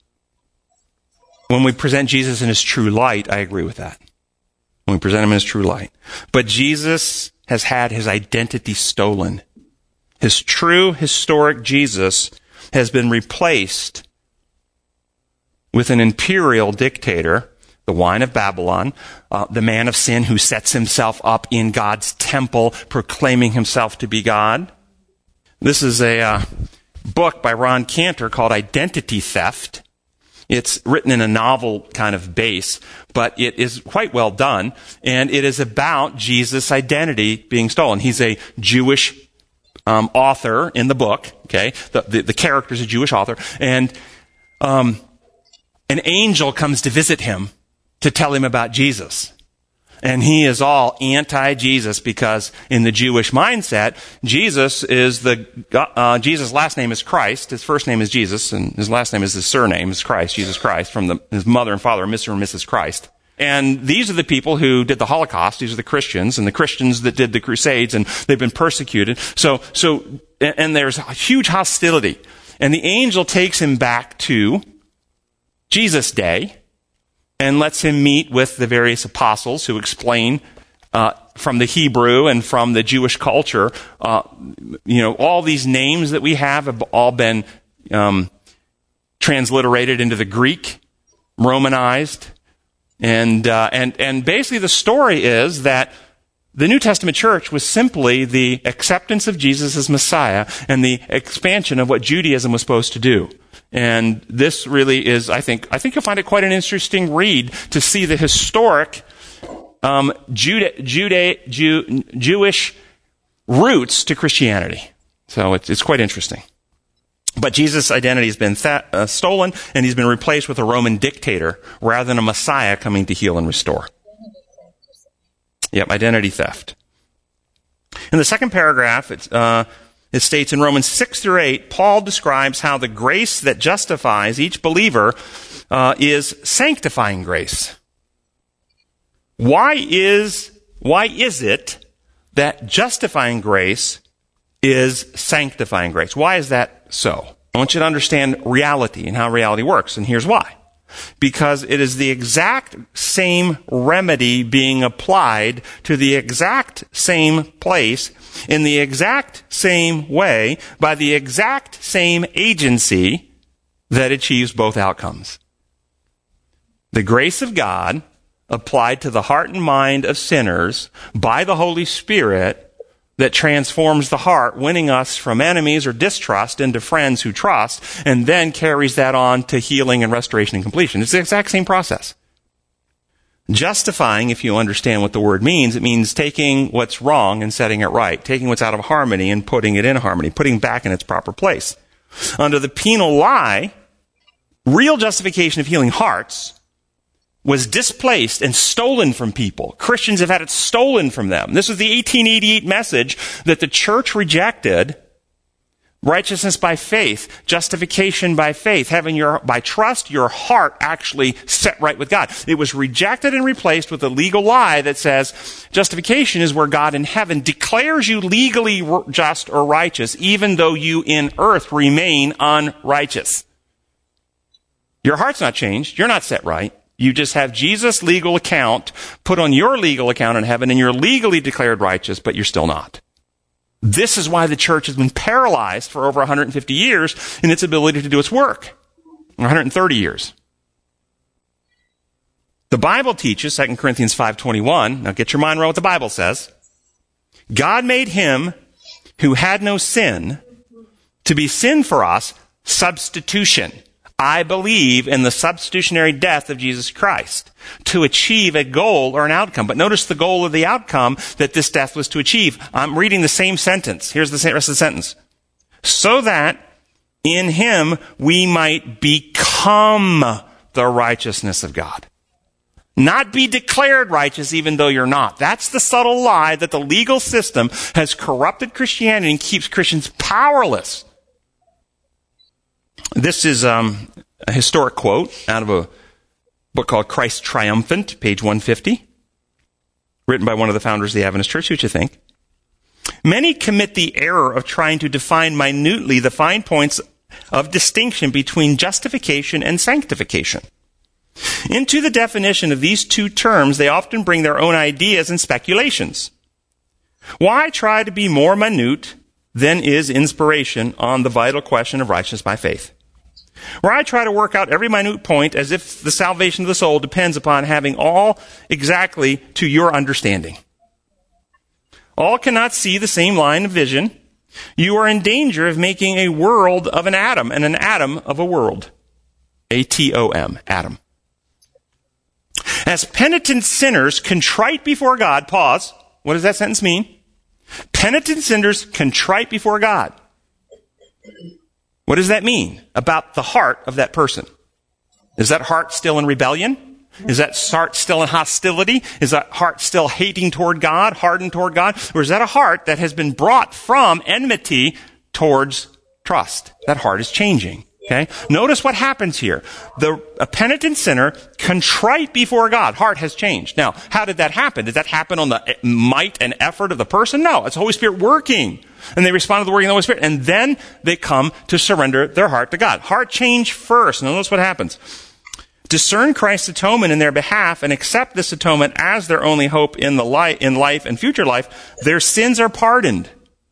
When we present Jesus in his true light, I agree with that. When we present him in his true light. But Jesus has had his identity stolen. His true historic Jesus has been replaced with an imperial dictator, the wine of Babylon, uh, the man of sin who sets himself up in God's temple, proclaiming himself to be God. This is a uh, book by Ron Cantor called Identity Theft. It's written in a novel kind of base, but it is quite well done, and it is about Jesus' identity being stolen. He's a Jewish um, author in the book, okay? The, the, the character's a Jewish author, and um, an angel comes to visit him to tell him about Jesus. And he is all anti-Jesus because in the Jewish mindset, Jesus is the, uh, Jesus' last name is Christ. His first name is Jesus, and his last name is his surname is Christ, Jesus Christ, from the, his mother and father, Mister and Missus Christ. And these are the people who did the Holocaust. These are the Christians, and the Christians that did the Crusades, and they've been persecuted. So, so, and there's a huge hostility. And the angel takes him back to Jesus' day, and lets him meet with the various apostles who explain uh, from the Hebrew and from the Jewish culture, uh, you know, all these names that we have have all been um, transliterated into the Greek, Romanized, and uh, and and basically the story is that the New Testament church was simply the acceptance of Jesus as Messiah and the expansion of what Judaism was supposed to do. And this really is, I think, I think you'll find it quite an interesting read to see the historic um, Juda, Juda, Jew, Jewish roots to Christianity. So it's, it's quite interesting. But Jesus' identity has been th- uh, stolen, and he's been replaced with a Roman dictator rather than a Messiah coming to heal and restore. Yep, identity theft. In the second paragraph, it's, uh, it states in Romans six through eight, Paul describes how the grace that justifies each believer uh, is sanctifying grace. Why is, why is it that justifying grace is sanctifying grace? Why is that so? I want you to understand reality and how reality works, and here's why. because it is the exact same remedy being applied to the exact same place in the exact same way by the exact same agency that achieves both outcomes. The grace of God applied to the heart and mind of sinners by the Holy Spirit that transforms the heart, winning us from enemies or distrust into friends who trust, and then carries that on to healing and restoration and completion. It's the exact same process. Justifying, if you understand what the word means, it means taking what's wrong and setting it right, taking what's out of harmony and putting it in harmony, putting it back in its proper place. Under the penal lie, real justification of healing hearts was displaced and stolen from people. Christians have had it stolen from them. This was the eighteen eighty-eight message that the church rejected. Righteousness by faith, justification by faith, having your, by trust, your heart actually set right with God. It was rejected and replaced with a legal lie that says justification is where God in heaven declares you legally just or righteous, even though you in earth remain unrighteous. Your heart's not changed. You're not set right. You just have Jesus' legal account put on your legal account in heaven, and you're legally declared righteous, but you're still not. This is why the church has been paralyzed for over one hundred fifty years in its ability to do its work. one hundred thirty years. The Bible teaches, Second Corinthians five twenty-one, now get your mind around what the Bible says. God made him who had no sin to be sin for us, substitution. I believe in the substitutionary death of Jesus Christ to achieve a goal or an outcome. But notice the goal or the outcome that this death was to achieve. I'm reading the same sentence. Here's the rest of the sentence. So that in him we might become the righteousness of God. Not be declared righteous even though you're not. That's the subtle lie that the legal system has corrupted Christianity and keeps Christians powerless. This is um, a historic quote out of a book called Christ Triumphant, page one fifty, written by one of the founders of the Adventist Church. What you think? Many commit the error of trying to define minutely the fine points of distinction between justification and sanctification. Into the definition of these two terms, they often bring their own ideas and speculations. Why try to be more minute than is inspiration on the vital question of righteousness by faith? Where I try to work out every minute point as if the salvation of the soul depends upon having all exactly to your understanding. All cannot see the same line of vision. You are in danger of making a world of an atom and an atom of a world. A T O M, atom. As penitent sinners contrite before God, pause. What does that sentence mean? Penitent sinners contrite before God. What does that mean about the heart of that person? Is that heart still in rebellion? Is that heart still in hostility? Is that heart still hating toward God, hardened toward God? Or is that a heart that has been brought from enmity towards trust? That heart is changing. Okay? Notice what happens here. The a penitent sinner contrite before God. Heart has changed. Now, how did that happen? Did that happen on the might and effort of the person? No. It's the Holy Spirit working. And they respond to the working of the Holy Spirit. And then they come to surrender their heart to God. Heart change first. Now, notice what happens. Discern Christ's atonement in their behalf and accept this atonement as their only hope in the life, in life and future life. Their sins are pardoned.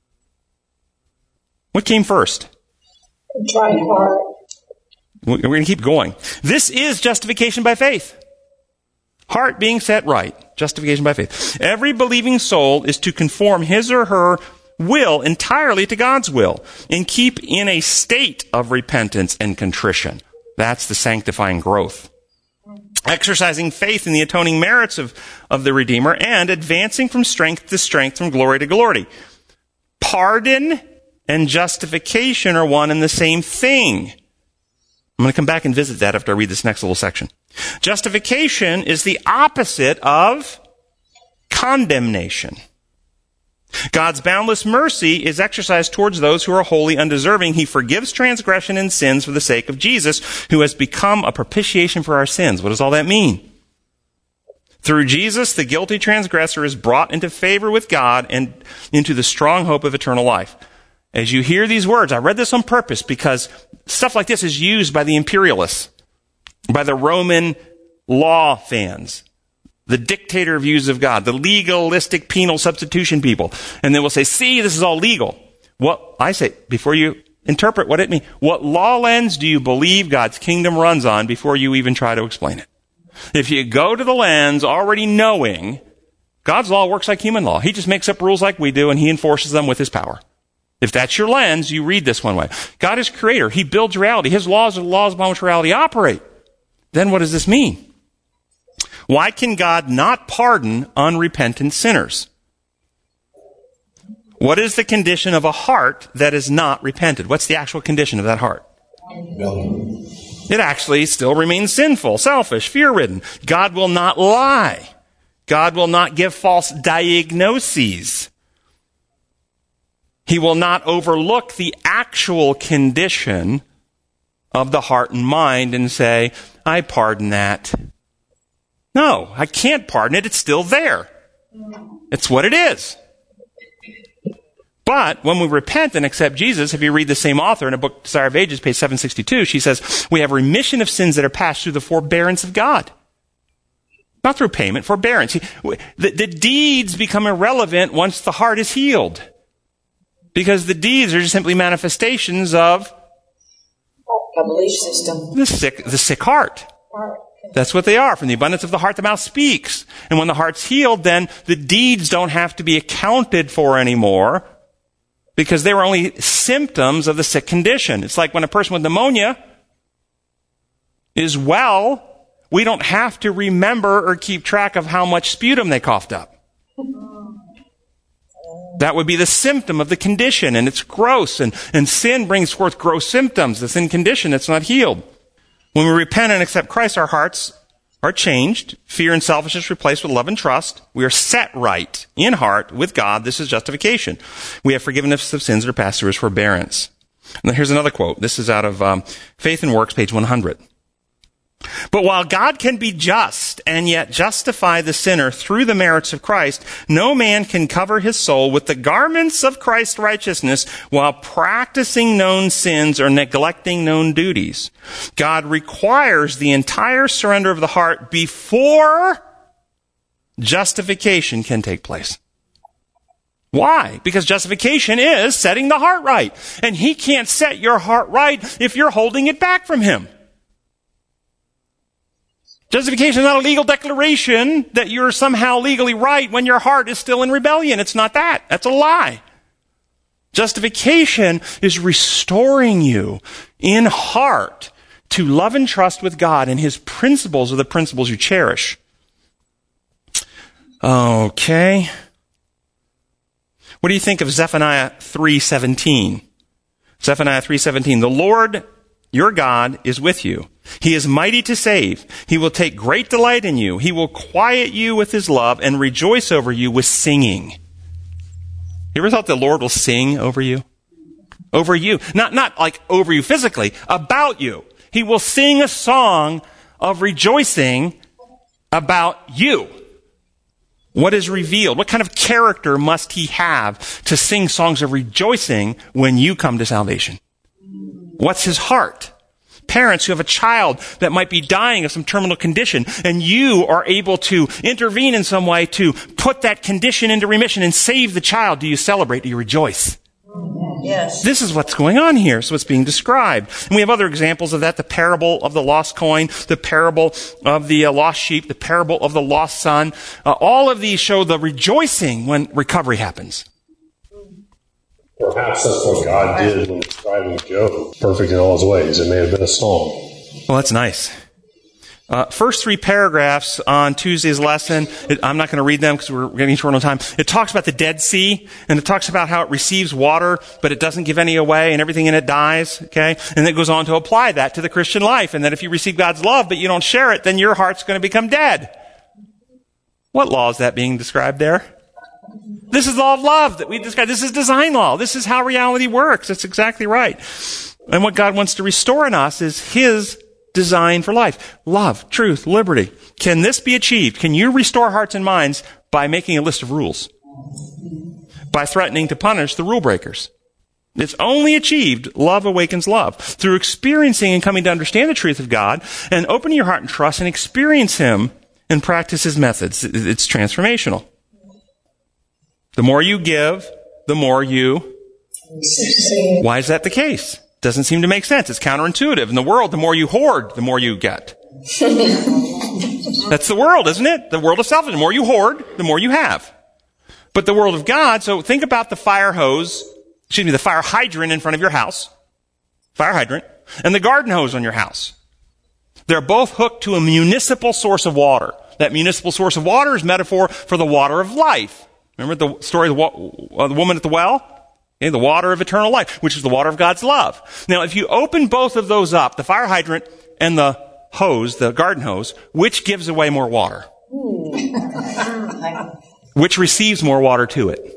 What came first? Contrite heart. We're going to keep going. This is justification by faith. Heart being set right. Justification by faith. Every believing soul is to conform his or her will entirely to God's will and keep in a state of repentance and contrition. That's the sanctifying growth. Exercising faith in the atoning merits of, of the Redeemer and advancing from strength to strength, from glory to glory. Pardon and justification are one and the same thing. I'm going to come back and visit that after I read this next little section. Justification is the opposite of condemnation. God's boundless mercy is exercised towards those who are wholly undeserving. He forgives transgression and sins for the sake of Jesus, who has become a propitiation for our sins. What does all that mean? Through Jesus, the guilty transgressor is brought into favor with God and into the strong hope of eternal life. As you hear these words, I read this on purpose because stuff like this is used by the imperialists. by the Roman law fans, the dictator views of God, the legalistic penal substitution people. And they will say, see, this is all legal. What I say, before you interpret what it means, what law lens do you believe God's kingdom runs on before you even try to explain it? If you go to the lens already knowing God's law works like human law, he just makes up rules like we do and he enforces them with his power. If that's your lens, you read this one way. God is creator. He builds reality. His laws are the laws upon which reality operate. Then what does this mean? Why can God not pardon unrepentant sinners? What is the condition of a heart that is not repented? What's the actual condition of that heart? It actually still remains sinful, selfish, fear-ridden. God will not lie. God will not give false diagnoses. He will not overlook the actual condition of the heart and mind and say, I pardon that. No, I can't pardon it. It's still there. It's what it is. But when we repent and accept Jesus, if you read the same author in a book, Desire of Ages, page seven sixty-two, she says, we have remission of sins that are passed through the forbearance of God. Not through payment, forbearance. The, the deeds become irrelevant once the heart is healed. Because the deeds are just simply manifestations of a belief system. The sick, the sick heart. That's what they are. From the abundance of the heart, the mouth speaks. And when the heart's healed, then the deeds don't have to be accounted for anymore because they were only symptoms of the sick condition. It's like when a person with pneumonia is well, we don't have to remember or keep track of how much sputum they coughed up. That would be the symptom of the condition, and it's gross, and, and sin brings forth gross symptoms, the sin condition that's not healed. When we repent and accept Christ, our hearts are changed. Fear and selfishness replaced with love and trust. We are set right in heart with God. This is justification. We have forgiveness of sins that are passed through his forbearance. And here's another quote. This is out of um, Faith and Works, page one hundred. But while God can be just and yet justify the sinner through the merits of Christ, no man can cover his soul with the garments of Christ's righteousness while practicing known sins or neglecting known duties. God requires the entire surrender of the heart before justification can take place. Why? Because justification is setting the heart right. And he can't set your heart right if you're holding it back from him. Justification is not a legal declaration that you're somehow legally right when your heart is still in rebellion. It's not that. That's a lie. Justification is restoring you in heart to love and trust with God, and his principles are the principles you cherish. Okay. What do you think of Zephaniah three seventeen? Zephaniah three seventeen. The Lord your God is with you. He is mighty to save. He will take great delight in you. He will quiet you with his love and rejoice over you with singing. You ever thought the Lord will sing over you? Over you. Not, not like over you physically, about you. He will sing a song of rejoicing about you. What is revealed? What kind of character must he have to sing songs of rejoicing when you come to salvation? What's his heart? Parents who have a child that might be dying of some terminal condition, and you are able to intervene in some way to put that condition into remission and save the child. Do you celebrate? Do you rejoice? Yes. This is what's going on here. So it's being described. And we have other examples of that. The parable of the lost coin, the parable of the uh, lost sheep, the parable of the lost son. Uh, all of these show the rejoicing when recovery happens. Perhaps that's what God did when describing Job, perfect in all his ways. It may have been a song. Well, that's nice. Uh, first three paragraphs on Tuesday's lesson, it, I'm not going to read them because we're getting short on time. It talks about the Dead Sea, and it talks about how it receives water, but it doesn't give any away, and everything in it dies, okay? And then it goes on to apply that to the Christian life, and that if you receive God's love, but you don't share it, then your heart's going to become dead. What law is that being described there? This is law of love that we described. This is design law. This is how reality works. That's exactly right. And what God wants to restore in us is his design for life. Love, truth, liberty. Can this be achieved? Can you restore hearts and minds by making a list of rules? By threatening to punish the rule breakers? It's only achieved, love awakens love, through experiencing and coming to understand the truth of God and opening your heart and trust and experience Him and practice His methods. It's transformational. The more you give, the more you... Why is that the case? Doesn't seem to make sense. It's counterintuitive. In the world, the more you hoard, the more you get. That's the world, isn't it? The world of self. The more you hoard, the more you have. But the world of God, so think about the fire hose, excuse me, the fire hydrant in front of your house, fire hydrant, and the garden hose on your house. They're both hooked to a municipal source of water. That municipal source of water is metaphor for the water of life. Remember the story of the, wa- uh, the woman at the well? Okay, the water of eternal life, which is the water of God's love. Now, if you open both of those up, the fire hydrant and the hose, the garden hose, which gives away more water? Which receives more water to it?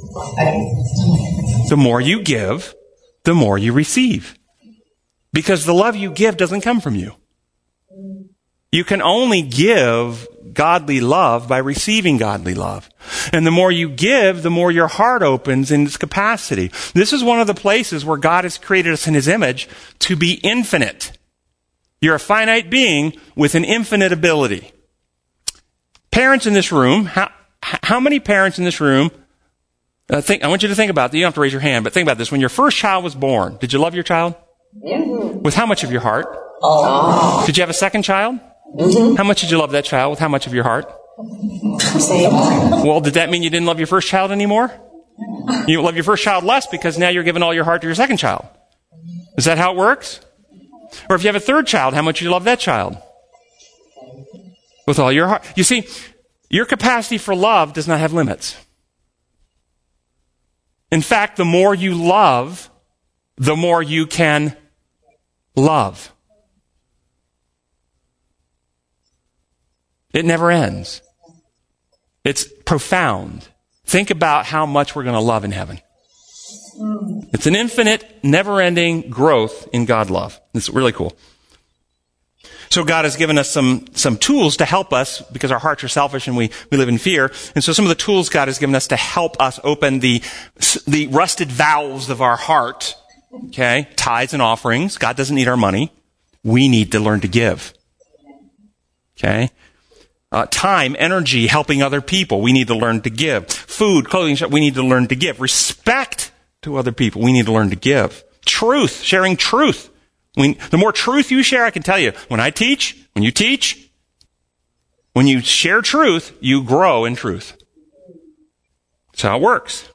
The more you give, the more you receive. Because the love you give doesn't come from you. You can only give godly love by receiving godly love. And the more you give, the more your heart opens in its capacity. This is one of the places where God has created us in His image to be infinite. You're a finite being with an infinite ability. Parents in this room, how, how many parents in this room, uh, think, I want you to think about this. You don't have to raise your hand, but think about this. When your first child was born, did you love your child? Mm-hmm. With how much of your heart? Oh. Did you have a second child? Mm-hmm. How much did you love that child? With how much of your heart? Same. Well, did that mean you didn't love your first child anymore? You love your first child less because now you're giving all your heart to your second child. Is that how it works? Or if you have a third child, how much do you love that child? With all your heart. You see, your capacity for love does not have limits. In fact, the more you love, the more you can love. It never ends. It's profound. Think about how much we're going to love in heaven. It's an infinite, never-ending growth in God love. It's really cool. So God has given us some, some tools to help us because our hearts are selfish and we, we live in fear. And so some of the tools God has given us to help us open the, the rusted valves of our heart. Okay? Tithes and offerings. God doesn't need our money. We need to learn to give. Okay? Uh, time, energy, helping other people. We need to learn to give. Food, clothing, we need to learn to give. Respect to other people. We need to learn to give. Truth, sharing truth. We, the more truth you share, I can tell you, when I teach, when you teach, when you share truth, you grow in truth. That's how it works.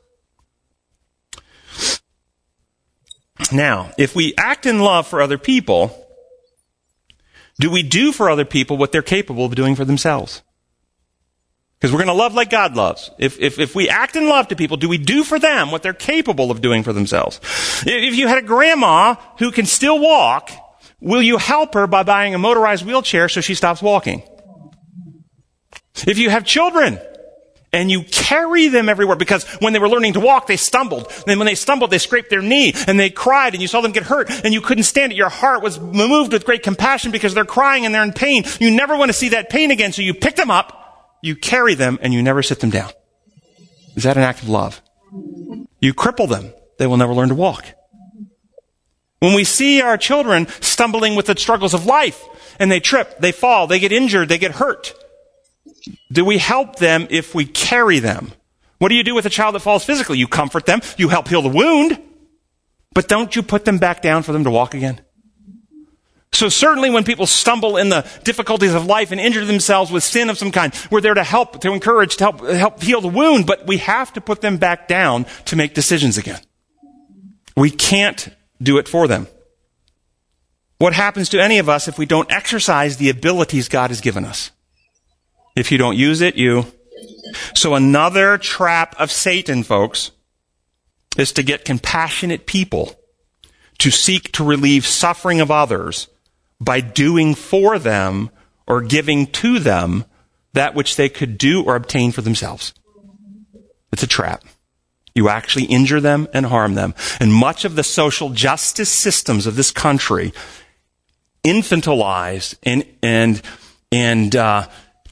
Now, if we act in love for other people, do we do for other people what they're capable of doing for themselves? Because we're going to love like God loves. If, if, if we act in love to people, do we do for them what they're capable of doing for themselves? If you had a grandma who can still walk, will you help her by buying a motorized wheelchair so she stops walking? If you have children and you carry them everywhere, because when they were learning to walk, they stumbled. Then when they stumbled, they scraped their knee and they cried and you saw them get hurt and you couldn't stand it. Your heart was moved with great compassion because they're crying and they're in pain. You never want to see that pain again, so you pick them up, you carry them, and you never sit them down. Is that an act of love? You cripple them. They will never learn to walk. When we see our children stumbling with the struggles of life, and they trip, they fall, they get injured, they get hurt, do we help them if we carry them? What do you do with a child that falls physically? You comfort them, you help heal the wound, but don't you put them back down for them to walk again? So certainly when people stumble in the difficulties of life and injure themselves with sin of some kind, we're there to help, to encourage, to help, help heal the wound, but we have to put them back down to make decisions again. We can't do it for them. What happens to any of us if we don't exercise the abilities God has given us? If you don't use it, you... So another trap of Satan, folks, is to get compassionate people to seek to relieve suffering of others by doing for them or giving to them that which they could do or obtain for themselves. It's a trap. You actually injure them and harm them. And much of the social justice systems of this country infantilize and and and uh,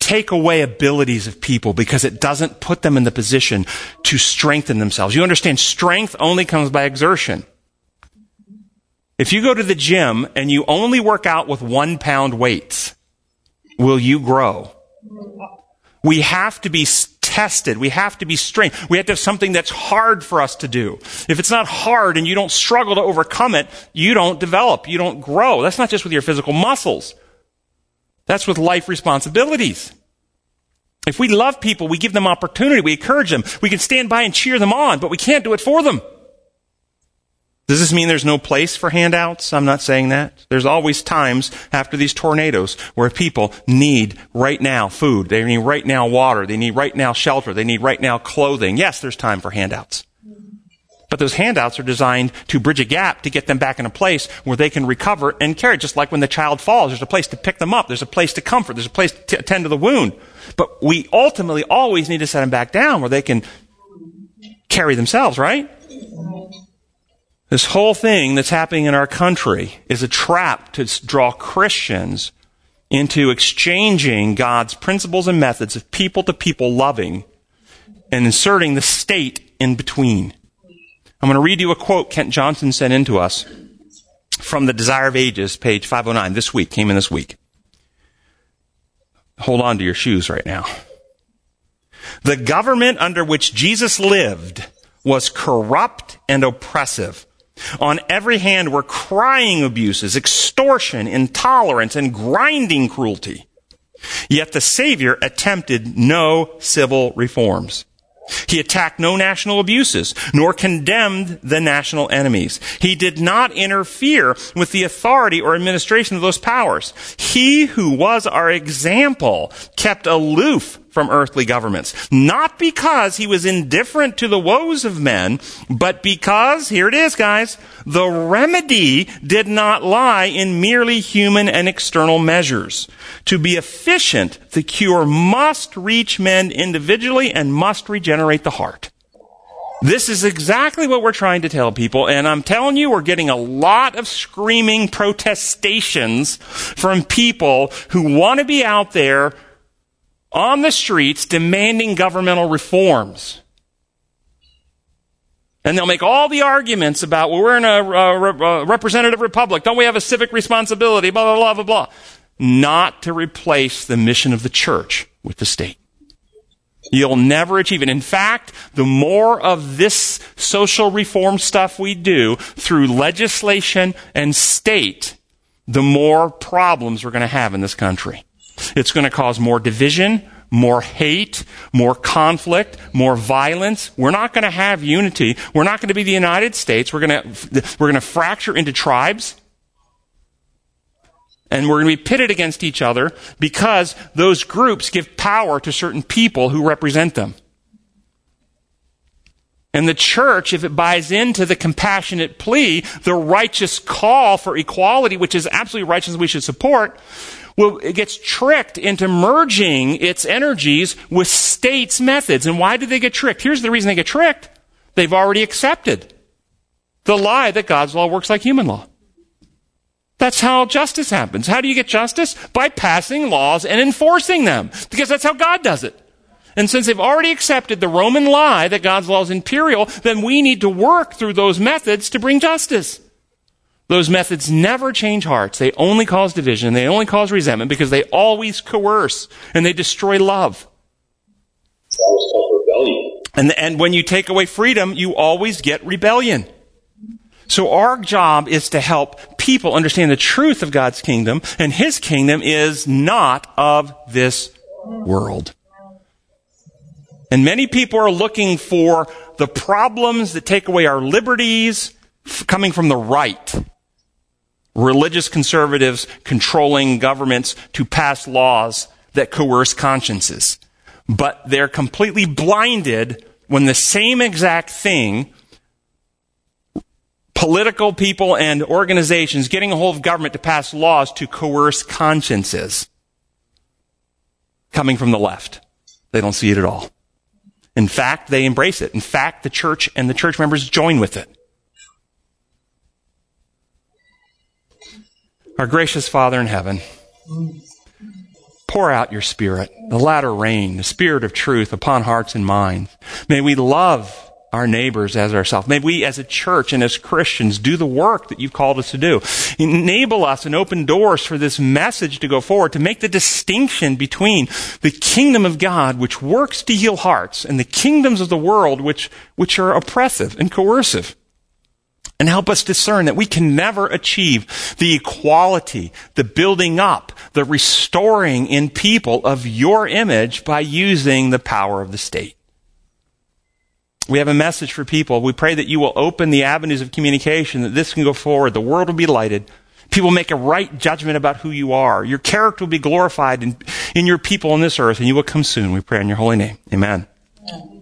take away abilities of people because it doesn't put them in the position to strengthen themselves. You understand, strength only comes by exertion. If you go to the gym and you only work out with one pound weights, will you grow? We have to be tested. We have to be strained. We have to have something that's hard for us to do. If it's not hard and you don't struggle to overcome it, you don't develop. You don't grow. That's not just with your physical muscles. That's with life responsibilities. If we love people, we give them opportunity. We encourage them. We can stand by and cheer them on, but we can't do it for them. Does this mean there's no place for handouts? I'm not saying that. There's always times after these tornadoes where people need right now food. They need right now water. They need right now shelter. They need right now clothing. Yes, there's time for handouts. But those handouts are designed to bridge a gap to get them back in a place where they can recover and carry. Just like when the child falls, there's a place to pick them up. There's a place to comfort. There's a place to attend to the wound. But we ultimately always need to set them back down where they can carry themselves, right? This whole thing that's happening in our country is a trap to draw Christians into exchanging God's principles and methods of people-to-people loving and inserting the state in between. I'm going to read you a quote Kent Johnson sent in to us from The Desire of Ages, page five oh nine, this week, came in this week. Hold on to your shoes right now. The government under which Jesus lived was corrupt and oppressive. On every hand were crying abuses, extortion, intolerance, and grinding cruelty. Yet the Savior attempted no civil reforms. He attacked no national abuses, nor condemned the national enemies. He did not interfere with the authority or administration of those powers. He who was our example kept aloof from earthly governments, not because he was indifferent to the woes of men, but because, here it is, guys, the remedy did not lie in merely human and external measures. To be efficient, the cure must reach men individually and must regenerate the heart. This is exactly what we're trying to tell people, and I'm telling you, we're getting a lot of screaming protestations from people who want to be out there on the streets demanding governmental reforms. And they'll make all the arguments about, well, we're in a, a, a representative republic. Don't we have a civic responsibility? Blah, blah, blah, blah, blah. Not to replace the mission of the church with the state. You'll never achieve it. In fact, the more of this social reform stuff we do through legislation and state, the more problems we're going to have in this country. It's going to cause more division, more hate, more conflict, more violence. We're not going to have unity. We're not going to be the United States. We're going to, we're going to fracture into tribes. And we're going to be pitted against each other because those groups give power to certain people who represent them. And the church, if it buys into the compassionate plea, the righteous call for equality, which is absolutely righteous and we should support, well, it gets tricked into merging its energies with states' methods. And why do they get tricked? Here's the reason they get tricked. They've already accepted the lie that God's law works like human law. That's how justice happens. How do you get justice? By passing laws and enforcing them. Because that's how God does it. And since they've already accepted the Roman lie that God's law is imperial, then we need to work through those methods to bring justice. Those methods never change hearts. They only cause division. They only cause resentment because they always coerce and they destroy love. That was called rebellion. And, and when you take away freedom, you always get rebellion. So our job is to help people understand the truth of God's kingdom, and His kingdom is not of this world. And many people are looking for the problems that take away our liberties f- coming from the right. Religious conservatives controlling governments to pass laws that coerce consciences. But they're completely blinded when the same exact thing, political people and organizations getting a hold of government to pass laws to coerce consciences, coming from the left. They don't see it at all. In fact, they embrace it. In fact, the church and the church members join with it. Our gracious Father in heaven, Pour out your Spirit, the latter rain, the Spirit of truth upon hearts and minds. May we love our neighbors as ourselves. May we as a church and as Christians do the work that you've called us to do. Enable us and open doors for this message to go forward, to make the distinction between the kingdom of God, which works to heal hearts, and the kingdoms of the world, which, which are oppressive and coercive. And help us discern that we can never achieve the equality, the building up, the restoring in people of your image by using the power of the state. We have a message for people. We pray that you will open the avenues of communication, that this can go forward. The world will be lighted. People make a right judgment about who you are. Your character will be glorified in, in your people on this earth, and you will come soon. We pray in your holy name. Amen. Amen.